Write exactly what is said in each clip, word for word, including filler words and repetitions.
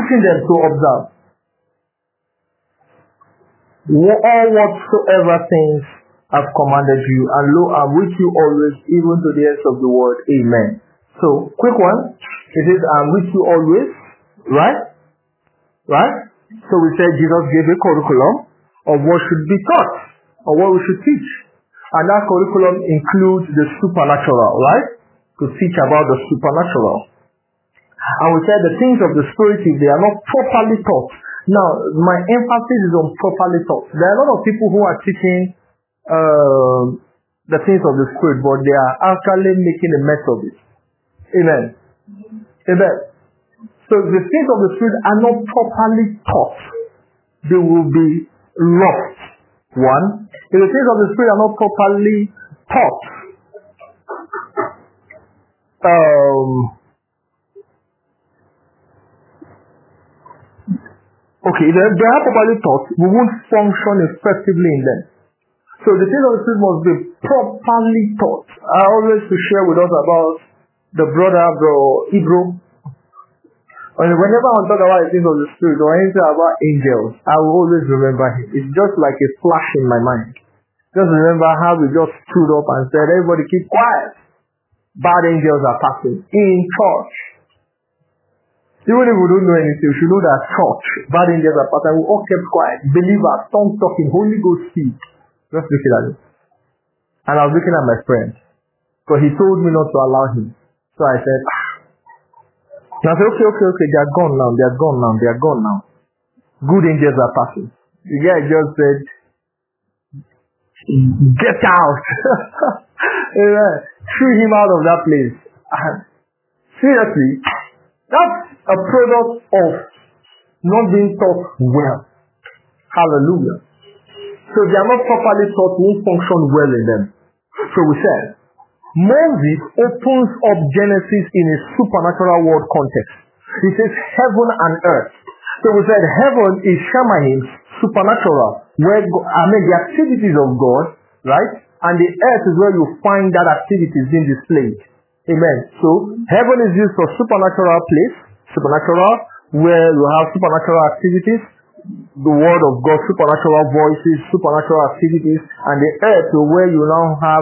teaching them to observe all whatsoever things I've commanded you, and lo, I'm with you always, even to the ends of the world. Amen. So, quick one. It is, I'm with you always, right? Right? So we said Jesus gave a curriculum of what should be taught, or what we should teach. And that curriculum includes the supernatural, right? To teach about the supernatural. And we said the things of the Spirit, if they are not properly taught. Now, my emphasis is on properly taught. There are a lot of people who are teaching uh, the things of the Spirit, but they are actually making a mess of it. Amen. Amen. So if the things of the Spirit are not properly taught, they will be lost. One. If the things of the Spirit are not properly taught, um, okay, if they are properly taught, we won't function effectively in them. So the things of the Spirit must be properly taught. I always to share with us about the brother, bro, Ibro. And whenever I talk about the things of the Spirit or anything about angels, I will always remember him. It's just like a flash in my mind. Just remember how we just stood up and said, everybody keep quiet. Bad angels are passing in church. Even if we don't know anything, we should know that church, bad angels are passing. We all kept quiet. Believers, tongue talking, Holy Ghost speak. Just looking at it. And I was looking at my friend. So he told me not to allow him. So I said, ah. And I said, okay, okay, okay, they are gone now, they are gone now, they are gone now. Good angels are passing. The guy just said, get out. Threw him out of that place. And seriously, that's a product of not being taught well. Hallelujah. So they are not properly taught, won't function well in them. So we said, Moses opens up Genesis in a supernatural world context. He says heaven and earth. So we said heaven is Shemahim, supernatural, where I mean the activities of God, right? And the earth is where you find that activities being displayed. Amen. So heaven is used for supernatural place, supernatural, where you have supernatural activities, the word of God, supernatural voices, supernatural activities, and the earth where you now have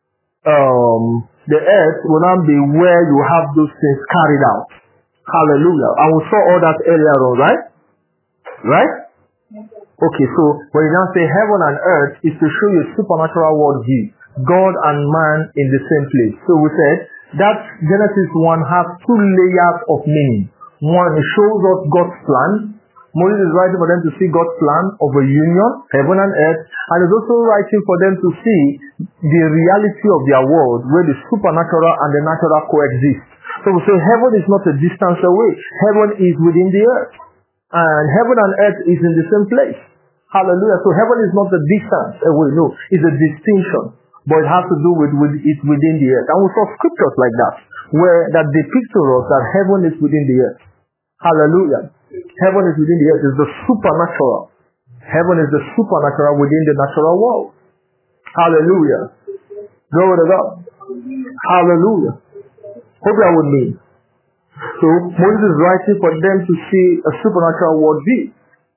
um the earth will now be where you have those things carried out. Hallelujah. And we saw all that earlier on, right? Right? Okay, so when you now say heaven and earth is to show you a supernatural world view. God and man in the same place. So we said that Genesis one has two layers of meaning. One, it shows us God's plan. Moses is writing for them to see God's plan of a union, heaven and earth, and is also writing for them to see the reality of their world where the supernatural and the natural coexist. So we say heaven is not a distance away. Heaven is within the earth. And heaven and earth is in the same place. Hallelujah. So heaven is not a distance away. No, it's a distinction. But it has to do with, with it within the earth. And we saw scriptures like that, where that depict to us that heaven is within the earth. Hallelujah. Heaven is within the earth. It's the supernatural. Heaven is the supernatural within the natural world. Hallelujah. Glory to God. Hallelujah. Hope you are with me. So Moses is writing for them to see a supernatural world view.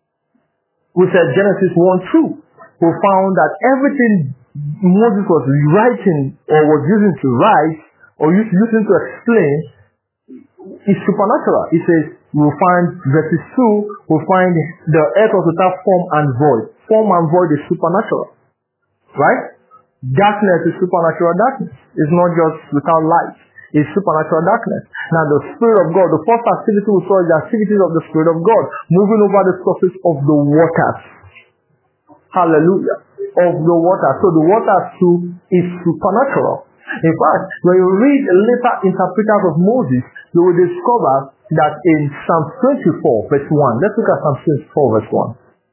We said Genesis one two. We found that everything Moses was writing or was using to write or using to explain is supernatural. He says, we'll find verses two, we'll find the earth was without form and void. Form and void is supernatural. Right? Darkness is supernatural darkness. It's not just without light. It's supernatural darkness. Now the Spirit of God, the first activity we saw is the activities of the Spirit of God, moving over the surface of the waters. Hallelujah. Of the water. So the water too is supernatural. In fact, when you read later interpreters of Moses, you will discover that in Psalm twenty-four verse one, let's look at Psalm twenty-four verse one.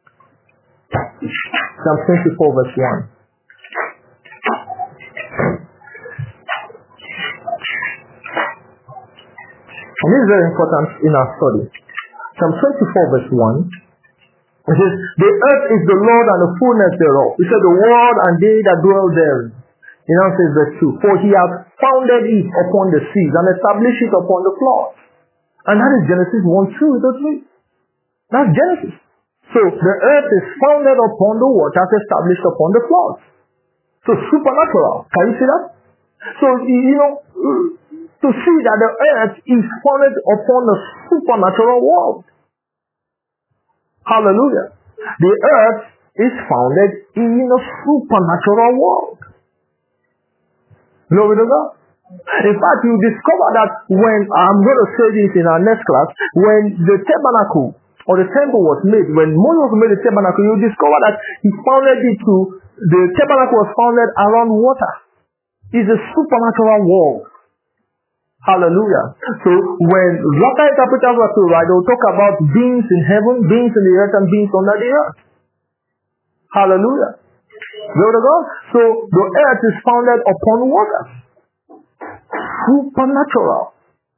Psalm twenty-four verse one. And this is very important in our study. Psalm twenty-four verse one. It says, the earth is the Lord and the fullness thereof. It said, the world and they that dwell therein. It now says verse two. For he hath founded it upon the seas and established it upon the floods. And that is Genesis one two, it does read. That's Genesis. So the earth is founded upon the waters, established upon the floods. So supernatural. Can you see that? So, you know, to see that the earth is founded upon a supernatural world. Hallelujah. The earth is founded in a supernatural world. Glory to God. In fact, you discover that when, I'm going to say this in our next class, when the tabernacle or the temple was made, when Moses made the tabernacle, you discover that he founded it to, the tabernacle was founded around water. It's a supernatural world. Hallelujah. So when local interpreters were to write, they'll talk about beings in heaven, beings in the earth, and beings under the earth. Hallelujah. Glory to God. So the earth is founded upon water. Supernatural.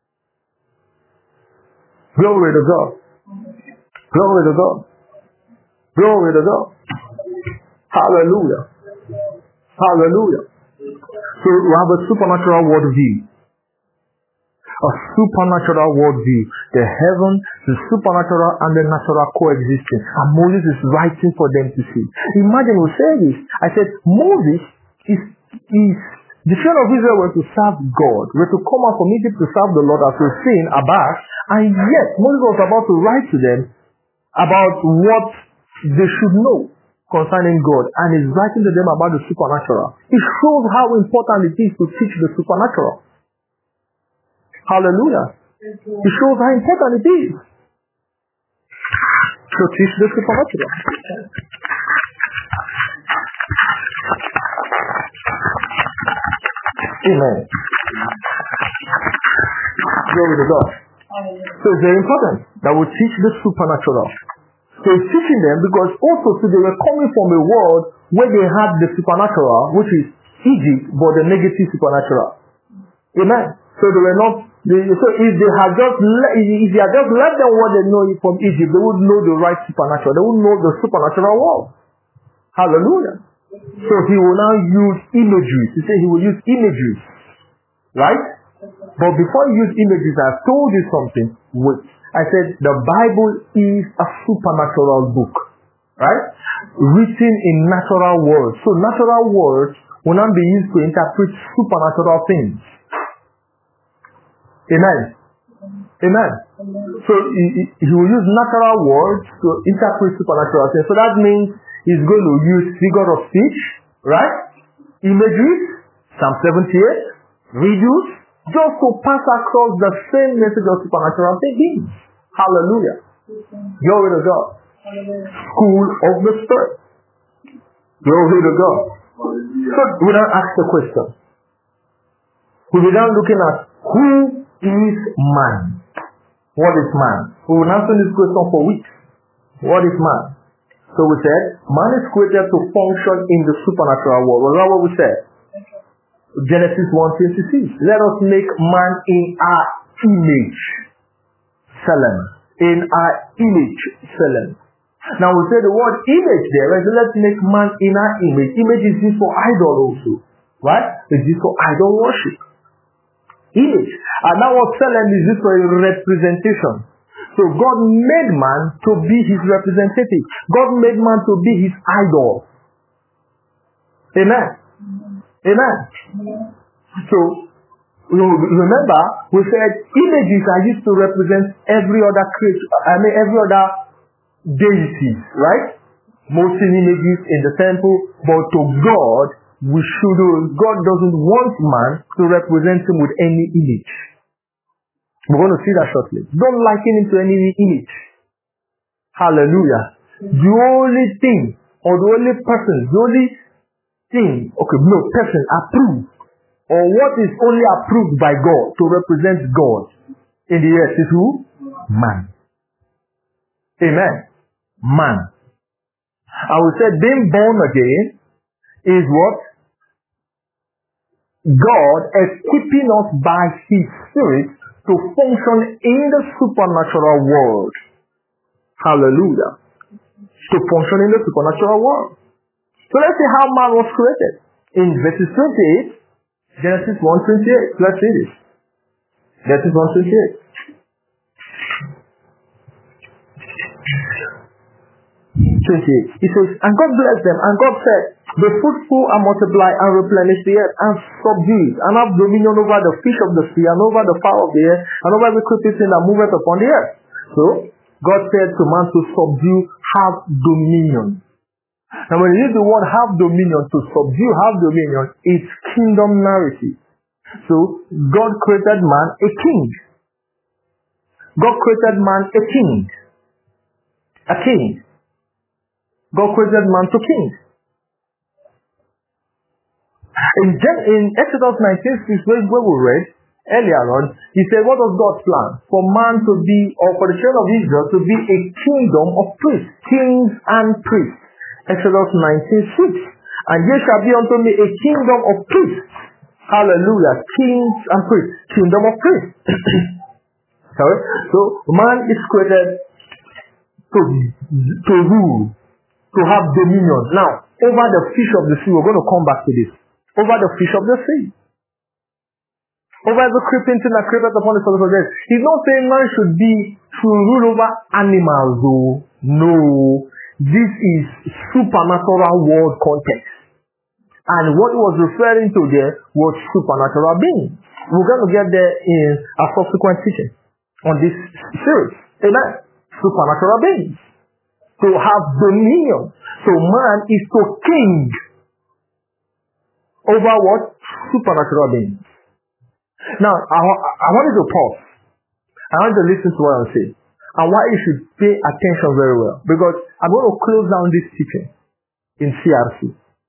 Glory to God. Glory to God. Glory to God. Hallelujah. Hallelujah. So we have a supernatural worldview. A supernatural worldview. The heaven, the supernatural, and the natural coexisting. And Moses is writing for them to see. Imagine we say this. I said, Moses is, is the children of Israel were to serve God, were to come out from Egypt to serve the Lord as we've seen, Abbas, and yet Moses was about to write to them about what they should know concerning God, and is writing to them about the supernatural. It shows how important it is to teach the supernatural. Hallelujah. It shows how important it is to teach the supernatural. Amen. Glory to God. So it's very important that we teach the supernatural. So he's teaching them because also so they were coming from a world where they had the supernatural, which is Egypt, but the negative supernatural. Amen. So they were not. They, so if they had just le- if they had just left them what they know from Egypt, they would know the right supernatural. They would know the supernatural world. Hallelujah. So he will now use imagery. He said he will use imagery, right? But before he used images, I've told you something. Wait. I said the Bible is a supernatural book, right? Written in natural words. So natural words will not be used to interpret supernatural things. Amen. Amen. So he, he, he will use natural words to interpret supernatural things. So that means he's going to use figure of speech, right? Imagery, Psalm seventy-eight, riddles, just to pass across the same message of supernatural things. Hallelujah. Glory to God. School of the Spirit. Glory to God. So we now ask the question. We will now looking at who is man? What is man? We will answer this question for weeks. What is man? So we said, man is created to function in the supernatural world. Was that what we said? Genesis one twenty-six. Let us make man in our image. Salam. In our image. Salam. Now we say the word image there. Right? So let's make man in our image. Image is used for idol also. Right? It's used for idol worship. Image. And now what Salam is used for a representation. So God made man to be his representative. God made man to be his idol. Amen. Amen. So, remember, we said images are used to represent every other creature, I mean every other deity, right? Most images in the temple, but to God, we should, God doesn't want man to represent him with any image. We're going to see that shortly. Don't liken him to any image. Hallelujah. The only thing, or the only person, the only thing, okay, no, person approved, or what is only approved by God to represent God in the earth is who? Man. Amen. Man. I will say being born again is what? God equipping us by his spirit to function in the supernatural world. Hallelujah. To function in the supernatural world. So let's see how man was created. In verses twenty-eight, Genesis one twenty-eight. Let's see this. Genesis one twenty-eight. twenty-eight. It says, and God blessed them, and God said, be fruitful and multiply and replenish the earth and subdue it, and have dominion over the fish of the sea and over the fowl of the air and over every creeping thing that moveth upon the earth. So God said to man to subdue, have dominion. Now when you use the word have dominion, to subdue, have dominion, it's kingdom narrative. So God created man a king. God created man a king. A king. God created man to king. In, Gen- in Exodus nineteen six, where we read earlier on, he said, what was God's plan? For man to be, or for the children of Israel to be a kingdom of priests, kings and priests. Exodus nineteen six. And there shall be unto me a kingdom of priests. Hallelujah. Kings and priests. Kingdom of priests. Sorry. So man is created to, to rule, to have dominion. Now, over the fish of the sea, we're going to come back to this. Over the fish of the sea. Over the creeping thing that creepeth upon the surface of the earth. He's not saying man should be, should rule over animals, though. No. This is supernatural world context. And what he was referring to there was supernatural beings. We're going to get there in a subsequent teaching on this series. Amen. Supernatural beings. To have dominion. So man is to king over what? Supernatural beings. Now, I, I want you to pause. I want you to listen to what I'm saying. And why you should pay attention very well. Because I'm going to close down this teaching in C R C.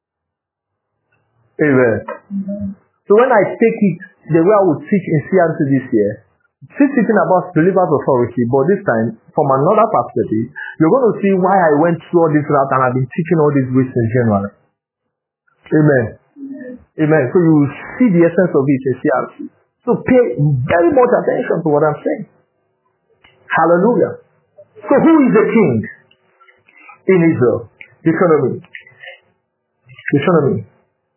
Amen. Mm-hmm. So when I take it, the way I would teach in C R C this year, still teaching about believers' authority, but this time, from another perspective, you're going to see why I went through all this route and I've been teaching all these weeks in January. Amen. Amen. So you see the essence of it in C R C. So pay very much attention to what I'm saying. Hallelujah. So who is the king in Israel? Deuteronomy. Deuteronomy.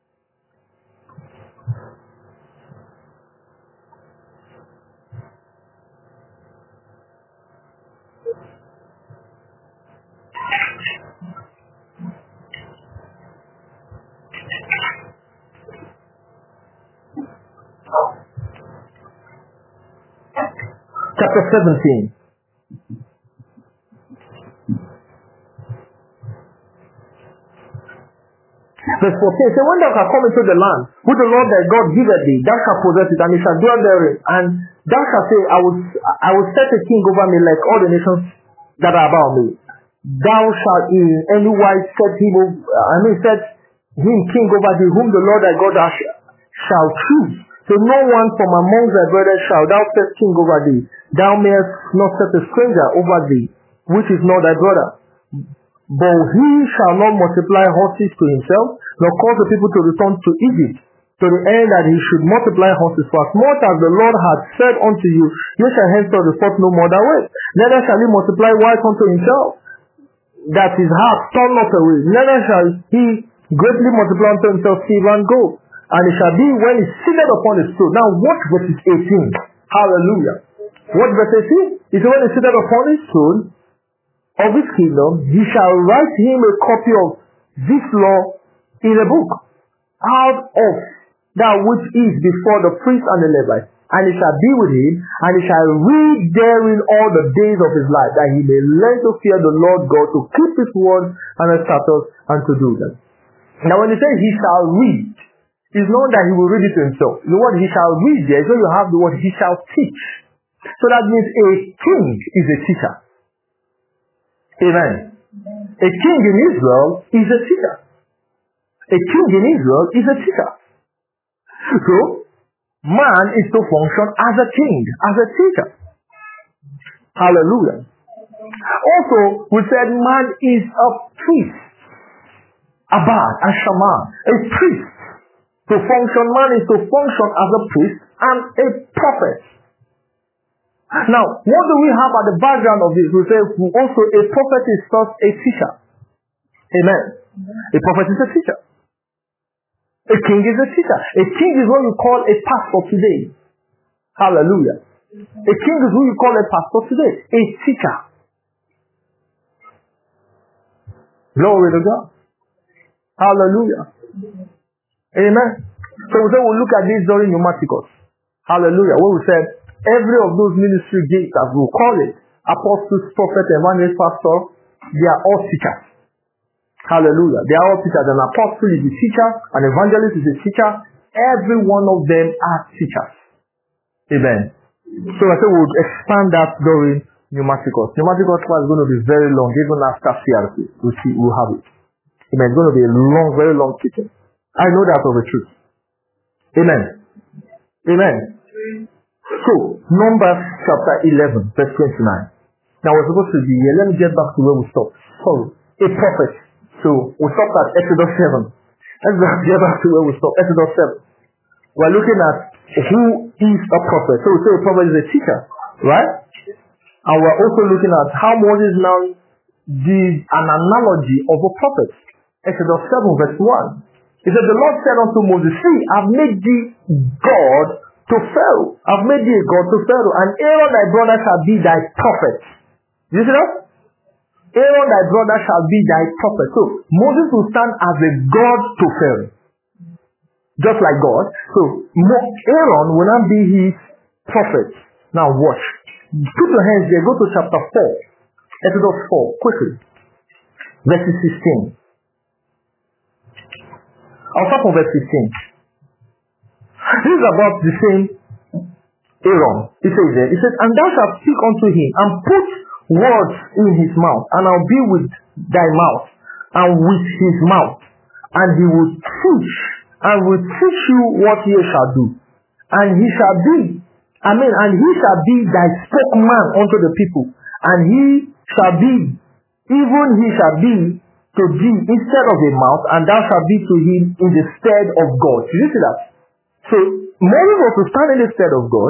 Chapter seventeen. Verse fourteen. So when thou shalt come into the land, which the Lord thy God giveth thee, thou shalt possess it, and it shall dwell therein. And thou shalt say, I will, I will set a king over me like all the nations that are about me. Thou shalt in any wise set him, I mean, set him king over thee, whom the Lord thy God shall choose. So no one from among thy brethren shall thou set king over thee. Thou mayest not set a stranger over thee, which is not thy brother. But he shall not multiply horses to himself, nor cause the people to return to Egypt, to the end that he should multiply horses. For as much as the Lord hath said unto you, you shall henceforth report no more that way. Neither shall he multiply wives unto himself, that his heart turn not away. Neither shall he greatly multiply unto himself silver and gold. And it shall be when he is seated upon his throne. Now watch verse eighteen. Hallelujah. What verse eighteen? It says when he is seated upon his throne of his kingdom, he shall write him a copy of this law in a book, out of that which is before the priest and the Levite. And it shall be with him, and he shall read therein all the days of his life, that he may learn to fear the Lord God, to keep his words and his statutes, and to do them. Now when he says he shall read, it's not that he will read it to himself. The word he shall read there is when you have the word he shall teach. So that means a king is a teacher. Amen. A king in Israel is a teacher. A king in Israel is a teacher. So, man is to function as a king, as a teacher. Hallelujah. Also, we said man is a priest. Abad and Shaman, a priest. To function, man is to function as a priest and a prophet. Now, what do we have at the background of this? We say also a prophet is first a teacher. Amen. A prophet is a teacher. A king is a teacher. A king is what you call a pastor today. Hallelujah. A king is who you call a pastor today. A teacher. Glory to God. Hallelujah. Amen. So we say we'll look at this during Pneumaticus. Hallelujah. Where we said every of those ministry gifts, as we'll call it, apostles, prophet, evangelist, pastor, they are all teachers. Hallelujah. They are all teachers. An apostle is a teacher, an evangelist is a teacher. Every one of them are teachers. Amen. So I said we'll expand that during Pneumaticus. Pneumaticus class is going to be very long, even after C R C. We'll see, we'll have it. Amen. It's going to be a long, very long teaching. I know that of the truth. Amen. Amen. So, Numbers chapter eleven, verse twenty-nine. Now we're supposed to be here. Let me get back to where we stopped. Sorry. A prophet. So, we stopped at Exodus seven. Let's get back to where we stopped. Exodus seven. We're looking at who is a prophet. So we say a prophet is a teacher. Right? And we're also looking at how Moses now did an analogy of a prophet. Exodus seven, verse one. He said, the Lord said unto Moses, see, I've made thee God to Pharaoh. I've made thee a God to Pharaoh, and Aaron thy brother shall be thy prophet. You see that? Aaron thy brother shall be thy prophet. So, Moses will stand as a God to Pharaoh. Just like God. So, Aaron will not be his prophet. Now watch. Put your hands there. Go to chapter four. Exodus four. Quickly. Verse sixteen. I'll start from verse fifteen. This is about the same Aaron. He says there, he says, and thou shalt speak unto him, and put words in his mouth, and I'll be with thy mouth, and with his mouth, and he will teach, and will teach you what ye shall do. And he shall be, I mean, and he shall be thy spokesman unto the people, and he shall be, even he shall be to thee instead of a mouth, and thou shalt be to him in the stead of God. Did you see that? So, Moses was to stand in the stead of God.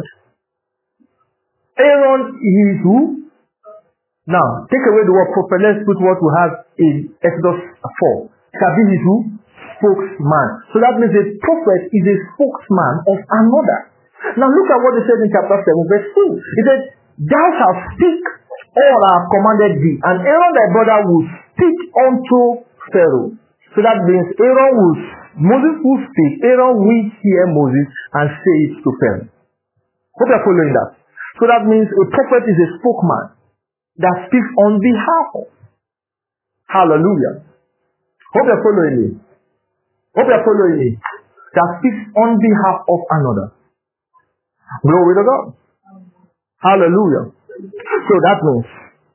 Aaron is who? Now, take away the word prophet. Let's put what we have in Exodus four. Shall be his who? Spokesman. So that means a prophet is a spokesman of another. Now look at what he said in chapter seven, verse two. He said, thou shalt speak all I have commanded thee, and Aaron thy brother will speak unto Pharaoh. So that means Aaron will, Moses will speak, Aaron will hear Moses and say it to Pharaoh. Hope you're following that. So that means a prophet is a spokesman that speaks on behalf of. Hallelujah. Hope you're following me. Hope you're following me. That speaks on behalf of another. Glory to God. Hallelujah. So that means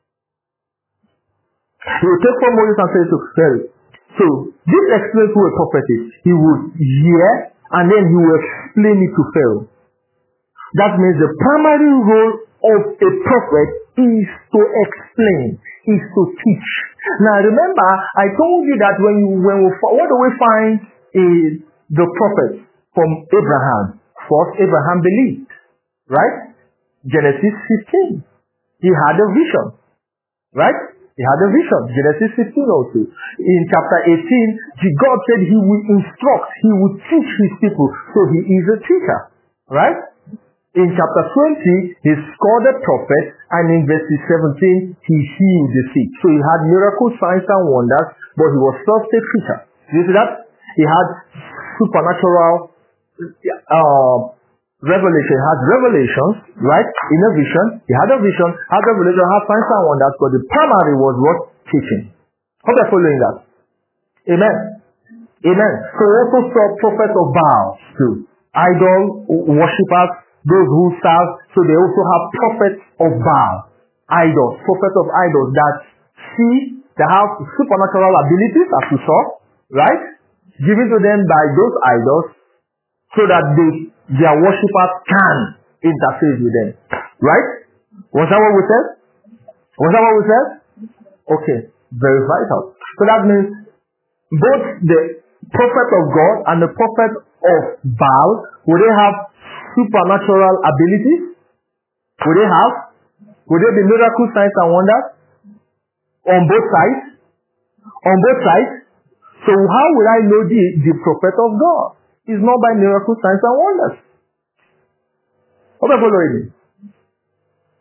he will take from Moses and say to Pharaoh. So this explains who a prophet is. He will hear and then he will explain it to Pharaoh. That means the primary role of a prophet is to explain, is to teach. Now remember, I told you that when you when we what do we find is the prophet from Abraham. First, Abraham believed, right? Genesis fifteen. He had a vision, right? He had a vision. Genesis fifteen also. In chapter eighteen, God said he will instruct, he will teach his people. So he is a teacher, right? In chapter twenty, he scored a prophet, and in verse seventeen, he healed the sick. So he had miracles, signs, and wonders, but he was first a preacher. You see that? He had supernatural uh, revelation. He had revelations, right? In a vision. He had a vision, had revelation, had signs and wonders, but the primary was what? Teaching. Hope you're following that. Amen. Amen. So we also saw prophets of Baal too. Idol worshippers, those who serve. So they also have prophets of Baal. Idols. Prophets of idols that see, they have supernatural abilities, as we saw, right? Given to them by those idols, so that they, their worshippers can interface with them. Right? Was that what we said? Was that what we said? Okay. Very vital. So that means both the prophet of God and the prophet of Baal, would they have supernatural abilities? Would they have? Would there be miracle signs and wonders? On both sides? On both sides? So how will I know the, the prophet of God? It's not by miracle signs and wonders. Hope you're following me.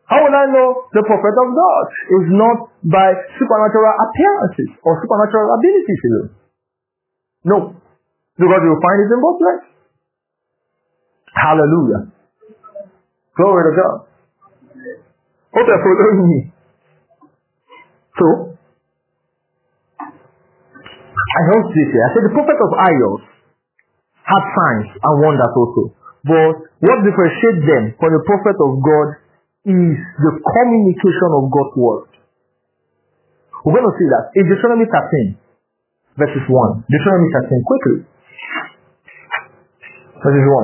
How will I know the prophet of God? It's not by supernatural appearances or supernatural abilities alone. No. Because you will find it in both ways. Hallelujah. Glory to God. Hope you're following me. So, I heard this here. I said the prophet of Ios had signs and wonders also. But what differentiates them from the prophet of God is the communication of God's word. We're going to see that in Deuteronomy thirteen, verses one. Deuteronomy thirteen, quickly. Verses one.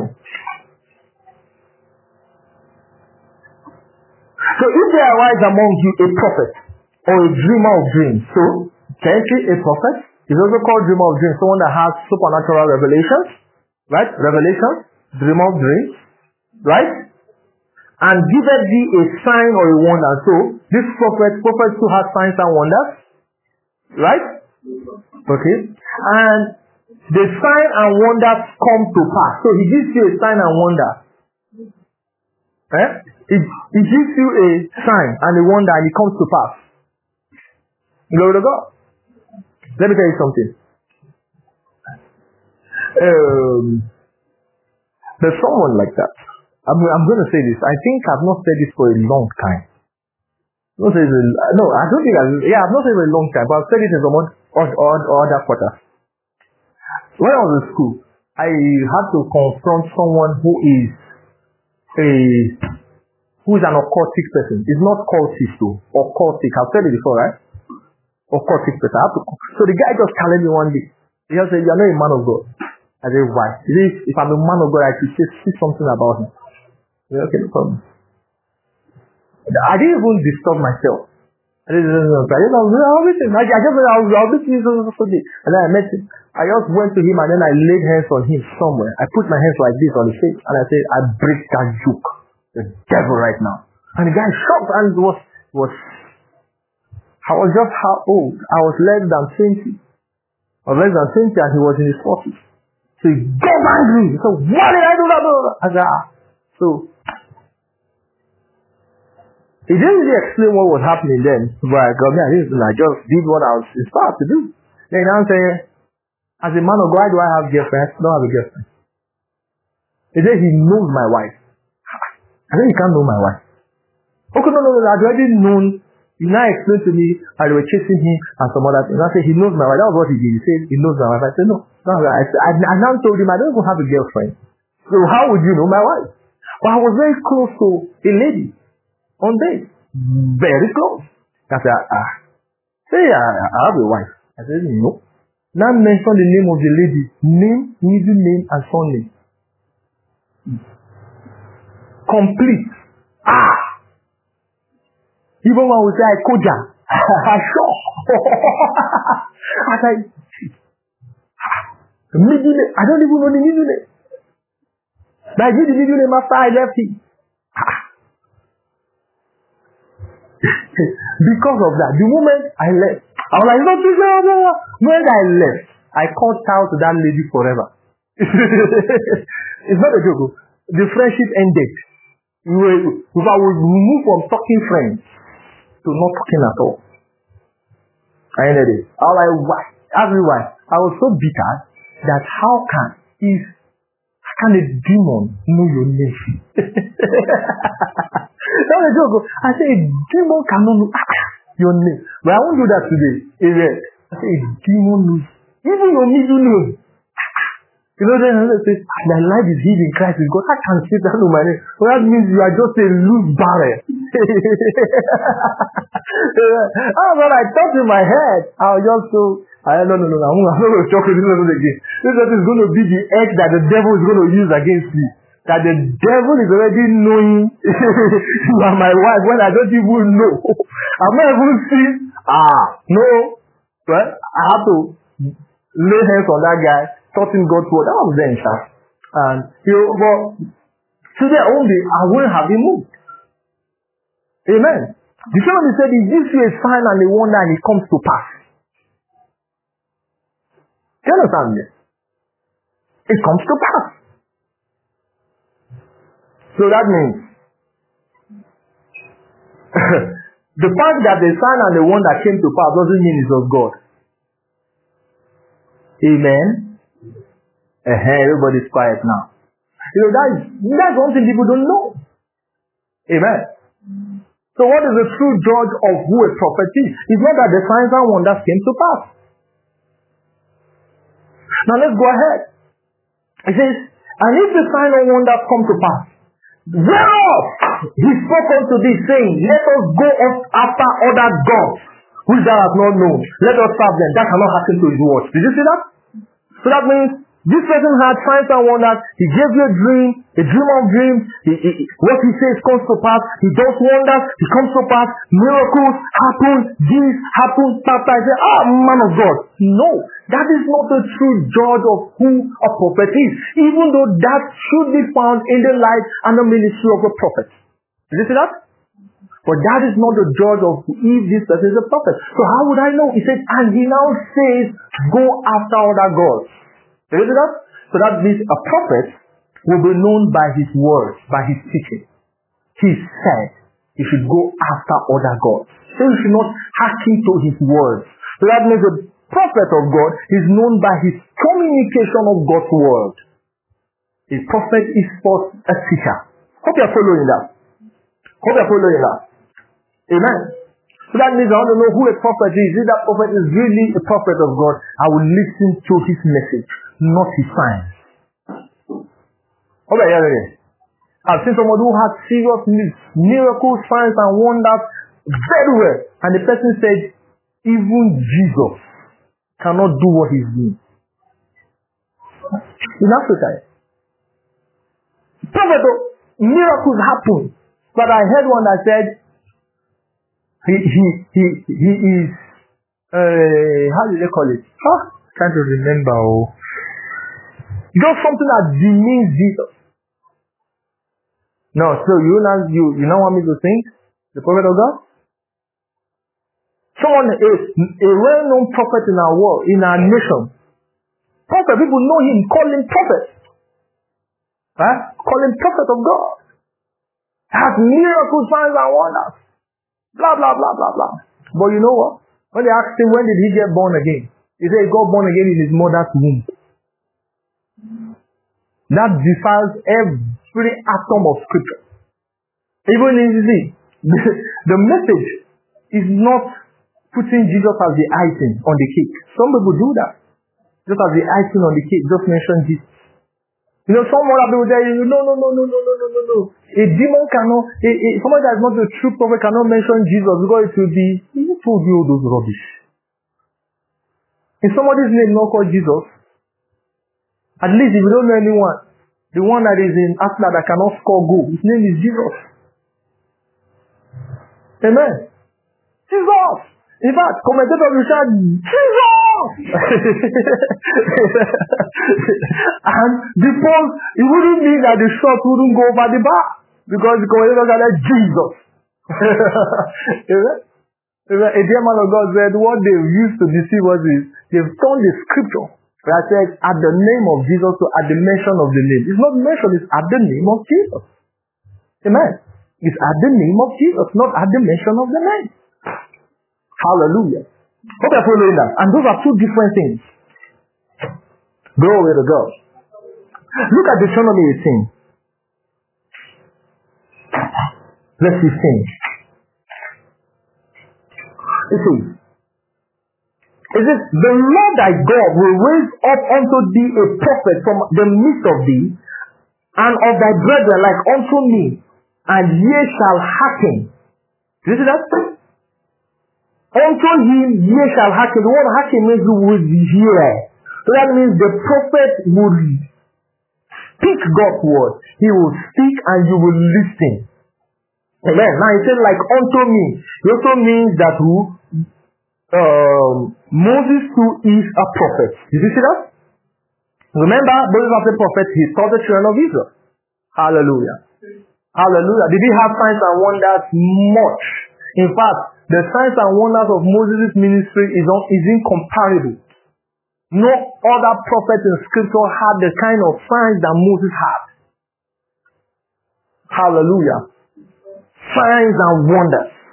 So if there arise among you a prophet or a dreamer of dreams, so technically a prophet is also called dreamer of dreams, someone that has supernatural revelations, right? Revelations, dreamer of dreams, right? And giveth thee a sign or a wonder. So this prophet, prophet who has signs and wonders, right? Okay. And the sign and wonders come to pass. So he gives you a sign and wonder. Eh? It, it gives you a sign and a wonder and it comes to pass. Glory to God. Let me tell you something. Um, there's someone like that. I'm, I'm going to say this. I think I've not said this for a long time. Not say a, no, I don't think I've, yeah, I've not said it for a long time, but I've said it in some odd, odd, odd, other quarter. When I was in school, I had to confront someone who is a, who is an occultic person. It's not cultist though, occultic. I've said it before, right? Occultic person. I have to, so the guy just challenged me one day. He just said, "You're not a man of God." I said, "Why?" He said, "If I'm a man of God, I should say, see something about him." I said, "Okay, no problem." I didn't even disturb myself. I didn't know. I didn't know. I was I just I was I was listening to something, and then I met him. I just went to him and then I laid hands on him somewhere. I put my hands like this on his face and I said, "I break that yoke, the devil right now." And the guy shocked and was was. I was just how old? I was less than twenty. I was less than twenty and he was in his forties. So he got angry. He said, "What did I do that?" I said, ah. So he didn't really explain what was happening then. But I got me, I didn't, I just did what I was inspired to do. Then I'm saying, as a man of God, do I have girlfriend? I don't have a girlfriend. He said he knows my wife. I said, "You can't know my wife." Okay, no, no, no, I'd already known. He now explained to me how they were chasing him and some other things. I said, he knows my wife. That was what he did. He said, he knows my wife. I said, no. no I, I, I now told him, I don't even have a girlfriend. So how would you know my wife? But I was very close to a lady on date. Very close. I said, ah. Say, I, I have a wife. I said, no. Now mention the name of the lady. Name, middle name, and surname. Complete. Ah. Even when we say I koja, I sure. I said, middle name, I don't even know the middle name. But I did the middle name after I left him. Because of that, the moment I left, I was like, no, no, no, no. When I left, I called out to that lady forever. It's not a joke. The friendship ended. We were, we would move from talking friends to not talking at all. I ended it. I was like, why? Everyone. I was so bitter that how can, if, how can a demon know your name? That was a joke. I said, a demon cannot know your name. But I won't do that today. I said, a demon knows. Even your middle name. You know, then I say, my life is hid in Christ with God. I can't sit down to my name. Well, that means you are just a loose barrel. Ah, but I thought in my head, I was just so, I don't know, no, no, no, I'm not going to talk to this person again. This is going to be the edge that the devil is going to use against me. That the devil is already knowing you are my wife when I don't even know. I'm not even seeing, ah, no. Well, I have to lay hands on that guy. Taught him God's word. That was then, sir. And you know, but today only I wouldn't have been moved. Amen. The Son said, "He gives you a sign and a wonder, and it comes to pass." Do you understand me? It comes to pass. So that means The fact that the sign and the wonder came to pass doesn't mean it was God. Amen. Uh-huh, everybody's quiet now. You know, that is, that's one thing people don't know. Amen. So what is the true judge of who a prophet is? It's not that the signs and wonders came to pass. Now let's go ahead. It says, and if the sign and wonders come to pass, whereof he spoke unto thee, saying, let us go up after other gods, which thou hast not known. Let us serve them. That cannot happen to his words. Did you see that? So that means this person had signs and wonders. He gave you a dream, a dream of dreams. He, he, what he says comes to pass. He does wonders. He comes to pass. Miracles happen. This happens. Pastor, I say, ah, man of God. No, that is not the true judge of who a prophet is. Even though that should be found in the life and the ministry of a prophet. Did you see that? But that is not the judge of if this person is a prophet. So how would I know? He said, and he now says, go after other gods. Did you see that? So that means a prophet will be known by his words, by his teaching. He said, you should go after other gods. So you should not hearken to his words. So that means the prophet of God is known by his communication of God's word. A prophet is first a teacher. Hope you're following that. Hope you're following that. Amen. So that means I want to know who a prophet is. If that prophet is really a prophet of God, I will listen to his message, not his signs. Okay, yeah, yeah. I've seen someone who had serious miracles, signs, and wonders very well. And the person said, even Jesus cannot do what he's doing. In Africa, prophet, miracles happen. But I heard one that said, He he he he is uh how do they call it? Huh? Trying to remember. Oh, just something that demeans Jesus. No, so you not you you don't want me to sing the prophet of God? Someone is a well-known prophet in our world, in our nation. Prophet, people know him, call him prophet. Huh? Call him prophet of God. Has miracles, signs, and wonders. Blah, blah, blah, blah, blah. But you know what? When they asked him, when did he get born again? He said he got born again in his mother's womb. That defiles every atom of scripture. Even in the, the message is not putting Jesus as the icing on the cake. Some people do that. Just as the icing on the cake, just mention Jesus. You know, some other people tell you, no, no, no, no, no, no, no, no, no. A demon cannot, a, a, somebody that is not a true prophet cannot mention Jesus because it will be, who told you all those rubbish? Is somebody's name not called Jesus? At least if you don't know anyone, the one that is in Arsenal that cannot score goal, his name is Jesus. Amen. Jesus! In fact, commentators will shout, Jesus! And because it wouldn't mean that the shot wouldn't go over the bar. Because the commentators are like, Jesus! Amen? Amen? A dear man of God said, what they used to deceive us is, they've turned the scripture that says, at the name of Jesus, to at the mention of the name. It's not mentioned, it's at the name of Jesus. Amen? It's at the name of Jesus, not at the mention of the name. Hallelujah. Hope you're following that. And those are two different things. Glory to God. Look at Deuteronomy eighteen. Verse fifteen. It says, it says, the Lord thy God will raise up unto thee a prophet from the midst of thee, and of thy brethren like unto me, and ye shall hearken. Do you see that? Unto him ye shall hearken. The word hearken means you will hear. So that means the prophet will speak God's word. He will speak and you will listen. Amen. Now he said like unto me. It also means that who um, Moses too is a prophet. Did you see that? Remember, Moses was a prophet. He taught the children of Israel. Hallelujah. Hallelujah. Did he have signs and wonders? Much. In fact, the signs and wonders of Moses' ministry is, un- is incomparable. No other prophet in scripture had the kind of signs that Moses had. Hallelujah. Signs and wonders.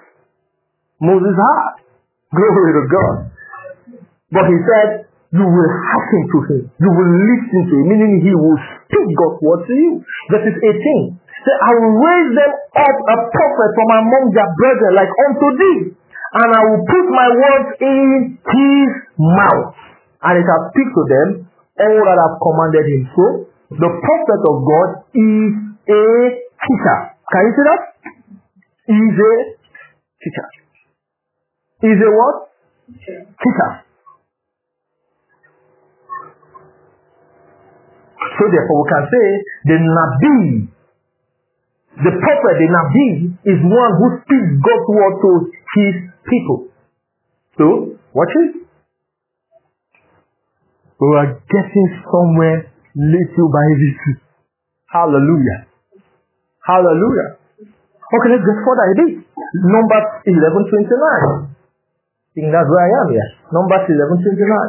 Moses had. Glory to God. But he said, you will hearken to him. You will listen to him, meaning he will speak God's word to you. Verses eighteen. Say, I will raise them up a prophet from among their brethren like unto thee, and I will put my words in his mouth, and it shall speak to them all that I have commanded him. So, the prophet of God is a teacher. Can you see that? He is a teacher. He is a what? Teacher. So therefore we can say the Nabi, the prophet, the Nabi is one who speaks God's word to his people. So, watch it. We are getting somewhere little by little. Hallelujah. Hallelujah. Okay, let's get further a bit. Numbers eleven twenty-nine. I think that's where I am here. Numbers eleven twenty-nine.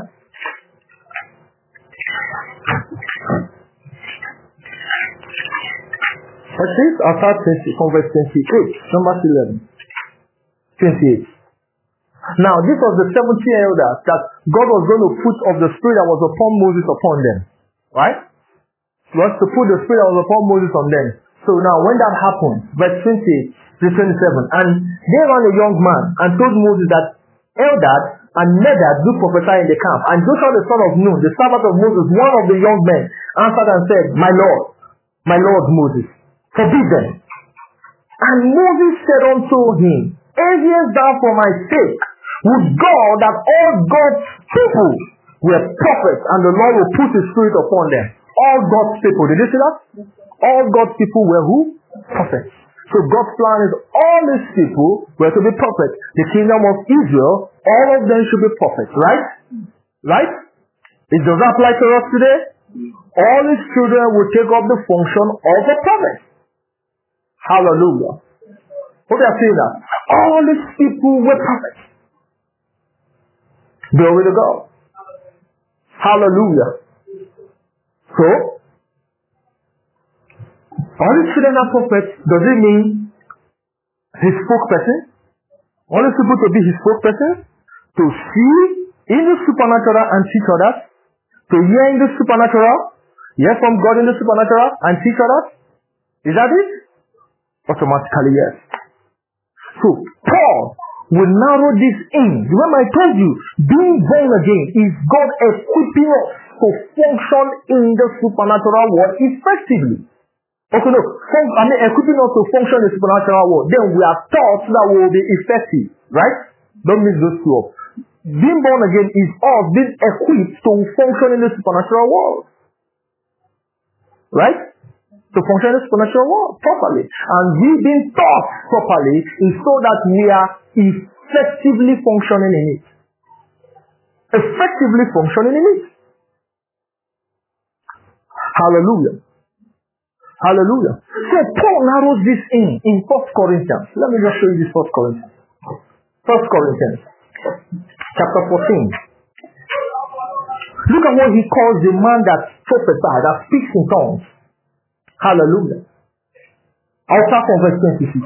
What's this? I'll start from verse twenty-eight. Numbers eleven. twenty-eight. Now, this was the seventy elders that God was going to put of the spirit that was upon Moses upon them. Right? He was to put the spirit that was upon Moses on them. So now, when that happened, verse twenty-eight to twenty-seven, and there ran a young man and told Moses that Eldad and Medad do prophesy in the camp. And Joshua the son of Nun, the servant of Moses, one of the young men, answered and said, My Lord, my Lord Moses, forbid them. And Moses said unto him, Enviest thou for my sake, with God that all God's people were prophets, and the Lord will put his spirit upon them. All God's people. Did you see that? All God's people were who? Prophets. So God's plan is all these people were to be prophets. The kingdom of Israel, all of them should be prophets. Right? Right? It does not apply to us today. All his children will take up the function of a prophet. Hallelujah. What are you saying that? All these people were prophets. Glory to God. Hallelujah. So, all these children are prophets. Does it mean his spokesperson? All these people to be his spokesperson? To see in the supernatural and teach others? To hear in the supernatural? Hear from God in the supernatural and teach others? Is that it? Automatically, yes. So, Paul will narrow this in. Remember I told you, being born again is God equipping us to function in the supernatural world effectively. Okay, no, I mean equipping us to function in the supernatural world. Then we are taught that we will be effective, right? Don't mix those two up. Being born again is us being equipped to function in the supernatural world. Right? To function in the supernatural world properly. And we being taught properly is so that we are effectively functioning in it. Effectively functioning in it. Hallelujah. Hallelujah. So Paul narrows this in in First Corinthians. Let me just show you this First Corinthians. First Corinthians chapter fourteen. Look at what he calls the man that prophesies, that speaks in tongues. Hallelujah. I'll start from verse twenty-six.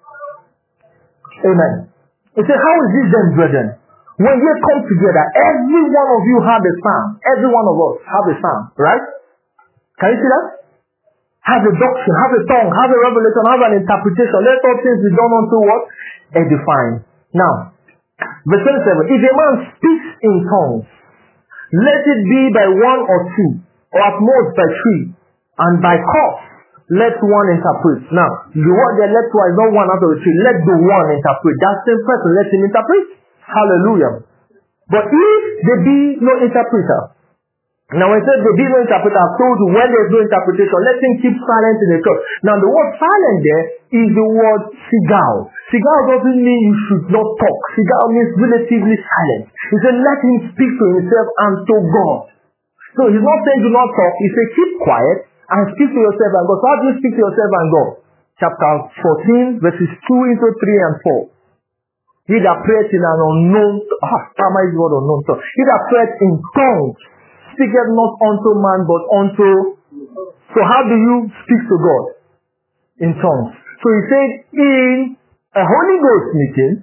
Amen. He said, how is this then, brethren? When you come together, every one of you have a psalm. Every one of us have a psalm, right? Can you see that? Have a doctrine, have a tongue, have a revelation, have an interpretation. Let all things be done unto what? Edifying. Now, verse twenty-seven. If a man speaks in tongues, let it be by one or two, or at most by three, and by course, let one interpret. Now, the word there, let one is not one out of the three. Let the one interpret. That same person, let him interpret. Hallelujah. But if there be no interpreter, now when it says there be no interpreter, I've told you when there is no interpretation, let him keep silent in the church. Now the word silent there is the word sigal. Sigal doesn't mean you should not talk. Sigal means relatively silent. He said let him speak to himself and to God. So he's not saying do not talk. He said keep quiet and speak to yourself and God. So how do you speak to yourself and God? Chapter fourteen verses two into three and four. He that prayeth in an unknown, ah, Tama is the word unknown. So he that prayeth in tongues speaketh not unto man but unto. So how do you speak to God? In tongues. So he said in a Holy Ghost meeting,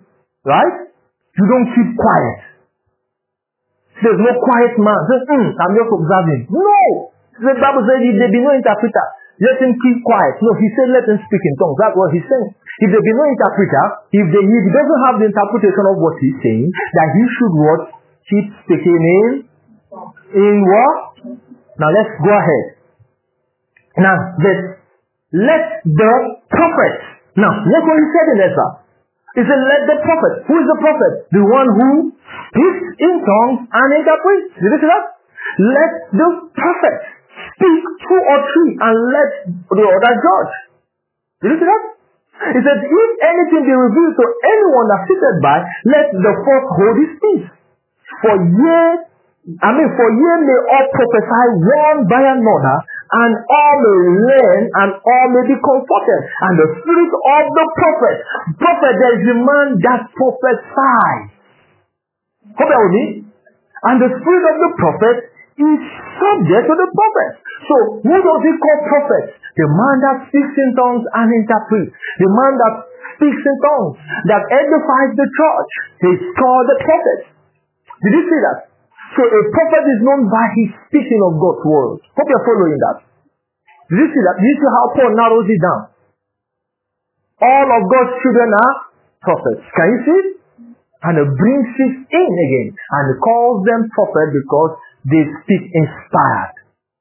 Right? You don't keep quiet. There's no quiet man. Say, hmm, I'm just observing. No! The Bible says if there be no interpreter, let him keep quiet. No, he said let him speak in tongues. That's what he's saying. If there be no interpreter, if, they, if he doesn't have the interpretation of what he's saying, that he should what? Keep speaking in? In what? Now let's go ahead. Now, this, let the prophet. Now, look what he said in Ezra. He said, let the prophet. Who is the prophet? The one who speaks in tongues and interprets. Did you see that? Let the prophet speak two or three and let the other judge. Did you see that? He said, if anything be revealed to anyone that sitteth by, let the fourth hold his peace. For ye, I mean, for ye may all prophesy one by another, and all may learn, and all may be comforted. And the spirit of the prophet, prophet, there is a man that prophesies. Hope that with me? And the spirit of the prophet is subject to the prophet. So, who does he call prophet? The man that speaks in tongues and interprets. The man that speaks in tongues, that edifies the church. He's called the prophet. Did you see that? So a prophet is known by his speaking of God's word. Hope you're following that. Did you see that? Did you see how Paul narrows it down? All of God's children are prophets. Can you see it? And it brings it in again. And it calls them prophets because they speak inspired.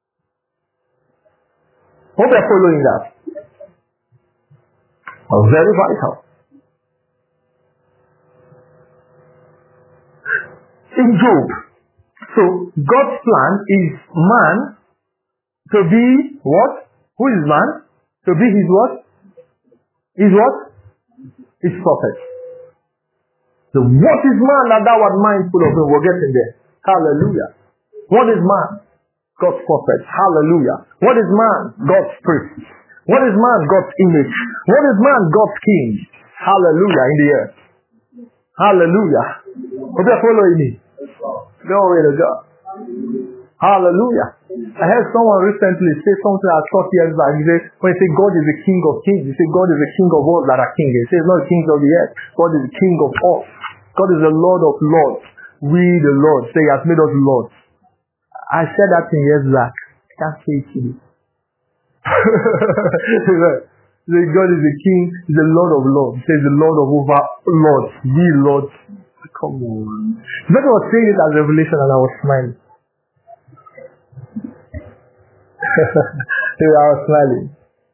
Hope you're following that. Oh, very vital. In Job, so God's plan is man to be what? Who is man? To be his what? His what? His prophet. So what is man that thou art mindful of him? We're getting there. Hallelujah. What is man? God's prophet. Hallelujah. What is man? God's priest. What is man? God's image. What is man? God's king. Hallelujah in the earth. Hallelujah. Hope you're following me. Glory to God. Hallelujah. I heard someone recently say something I thought years back. He said, when he said God is the king of kings, he said God is the king of all that are kings. He says not the king of the earth. God is the king of all. God is the Lord of lords. We the Lord. Say he has made us lords. I said that in years back. I can't say it to you. God is the king, is the Lord of lords. He says the Lord of over lords. We lords. Come on. But I was saying it as revelation and I was smiling. I was smiling.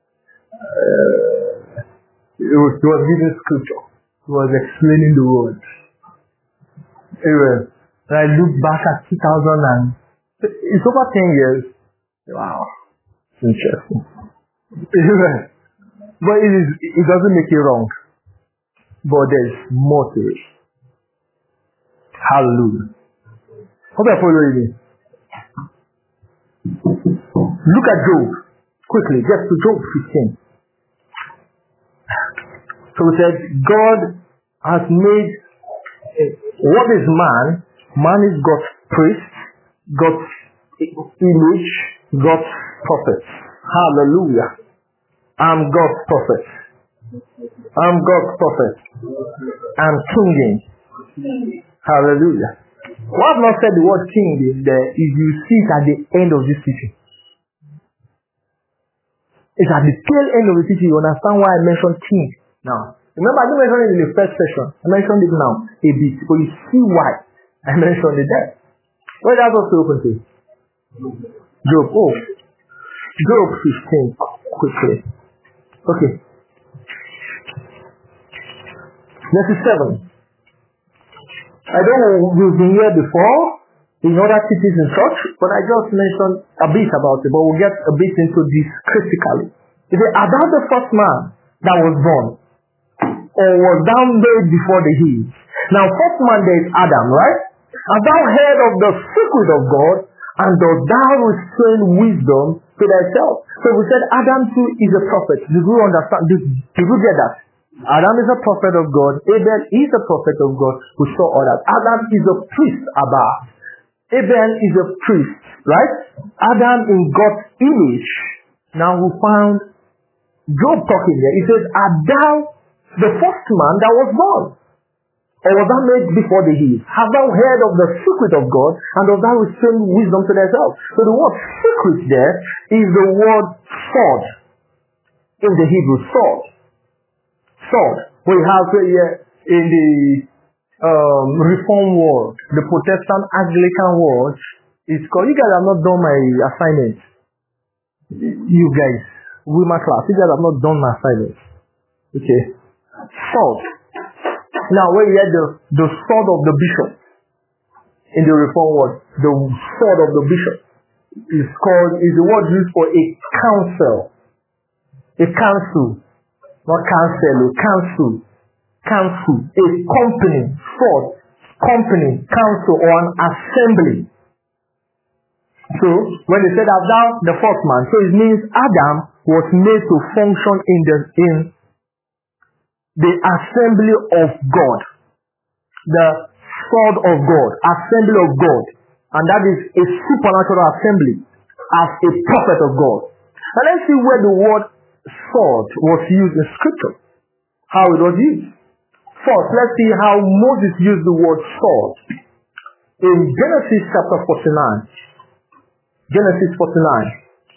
Uh, it was, it was reading scripture. He was explaining the word. Anyway, when I look back at two thousand and it's over ten years. Wow. It's interesting. Anyway, but it is, it doesn't make it wrong. But there's more to it. Hallelujah. Hope you're following me. Look at Job. Quickly, just to Job fifteen. So we said, God has made, what is man? Man is God's priest, God's image, God's prophet. Hallelujah. I'm God's prophet. I'm God's prophet. I'm kinging. Hallelujah. Well, I've not said the word king is there. If you see it at the end of this teaching. It's at the tail end of the teaching. You understand why I mentioned king now. Remember, I didn't mention it in the first session. I mentioned it now a bit. But you see why I mentioned it there. What is that supposed to open to? Job. Oh. Job fifteen. Quickly. Okay. Verse seven. I don't know if you've been here before in other cities in church, but I just mentioned a bit about it, but we'll get a bit into this critically. Is it about the first man that was born or was down there before the hills? Now, first man there is Adam, right? Have thou heard of the secret of God, and dost thou restrain wisdom to thyself? So we said Adam too is a prophet. Did you understand? Did, did you get that? Adam is a prophet of God. Abel is a prophet of God. We saw all that. Adam is a priest, Abba. Abel is a priest, right? Adam in God's image. Now we found Job talking there. He says, art thou the first man that was born? Or was that made before the heat? Have thou heard of the secret of God, and dost thou restrain wisdom to thyself? So the word secret there is the word sword. In the Hebrew, sword. Sword. We have here in the um, Reform world, the Protestant Anglican world, it's called, you guys have not done my assignment. You guys, with my class, you guys have not done my assignment. Okay. Sword. Now, when you hear the, the sword of the bishop in the Reform world, the sword of the bishop is called, is the word used for a council. A council. Not council, a council. Council. A company. Sword. Company. Council or an assembly. So, when they said Adam, the first man, so it means Adam was made to function in the, in the assembly of God. The sword of God. Assembly of God. And that is a supernatural assembly as a prophet of God. Now let's see where the word sword was used in scripture. How it was used. First, let's see how Moses used the word sword. In Genesis chapter forty-nine. Genesis forty-nine.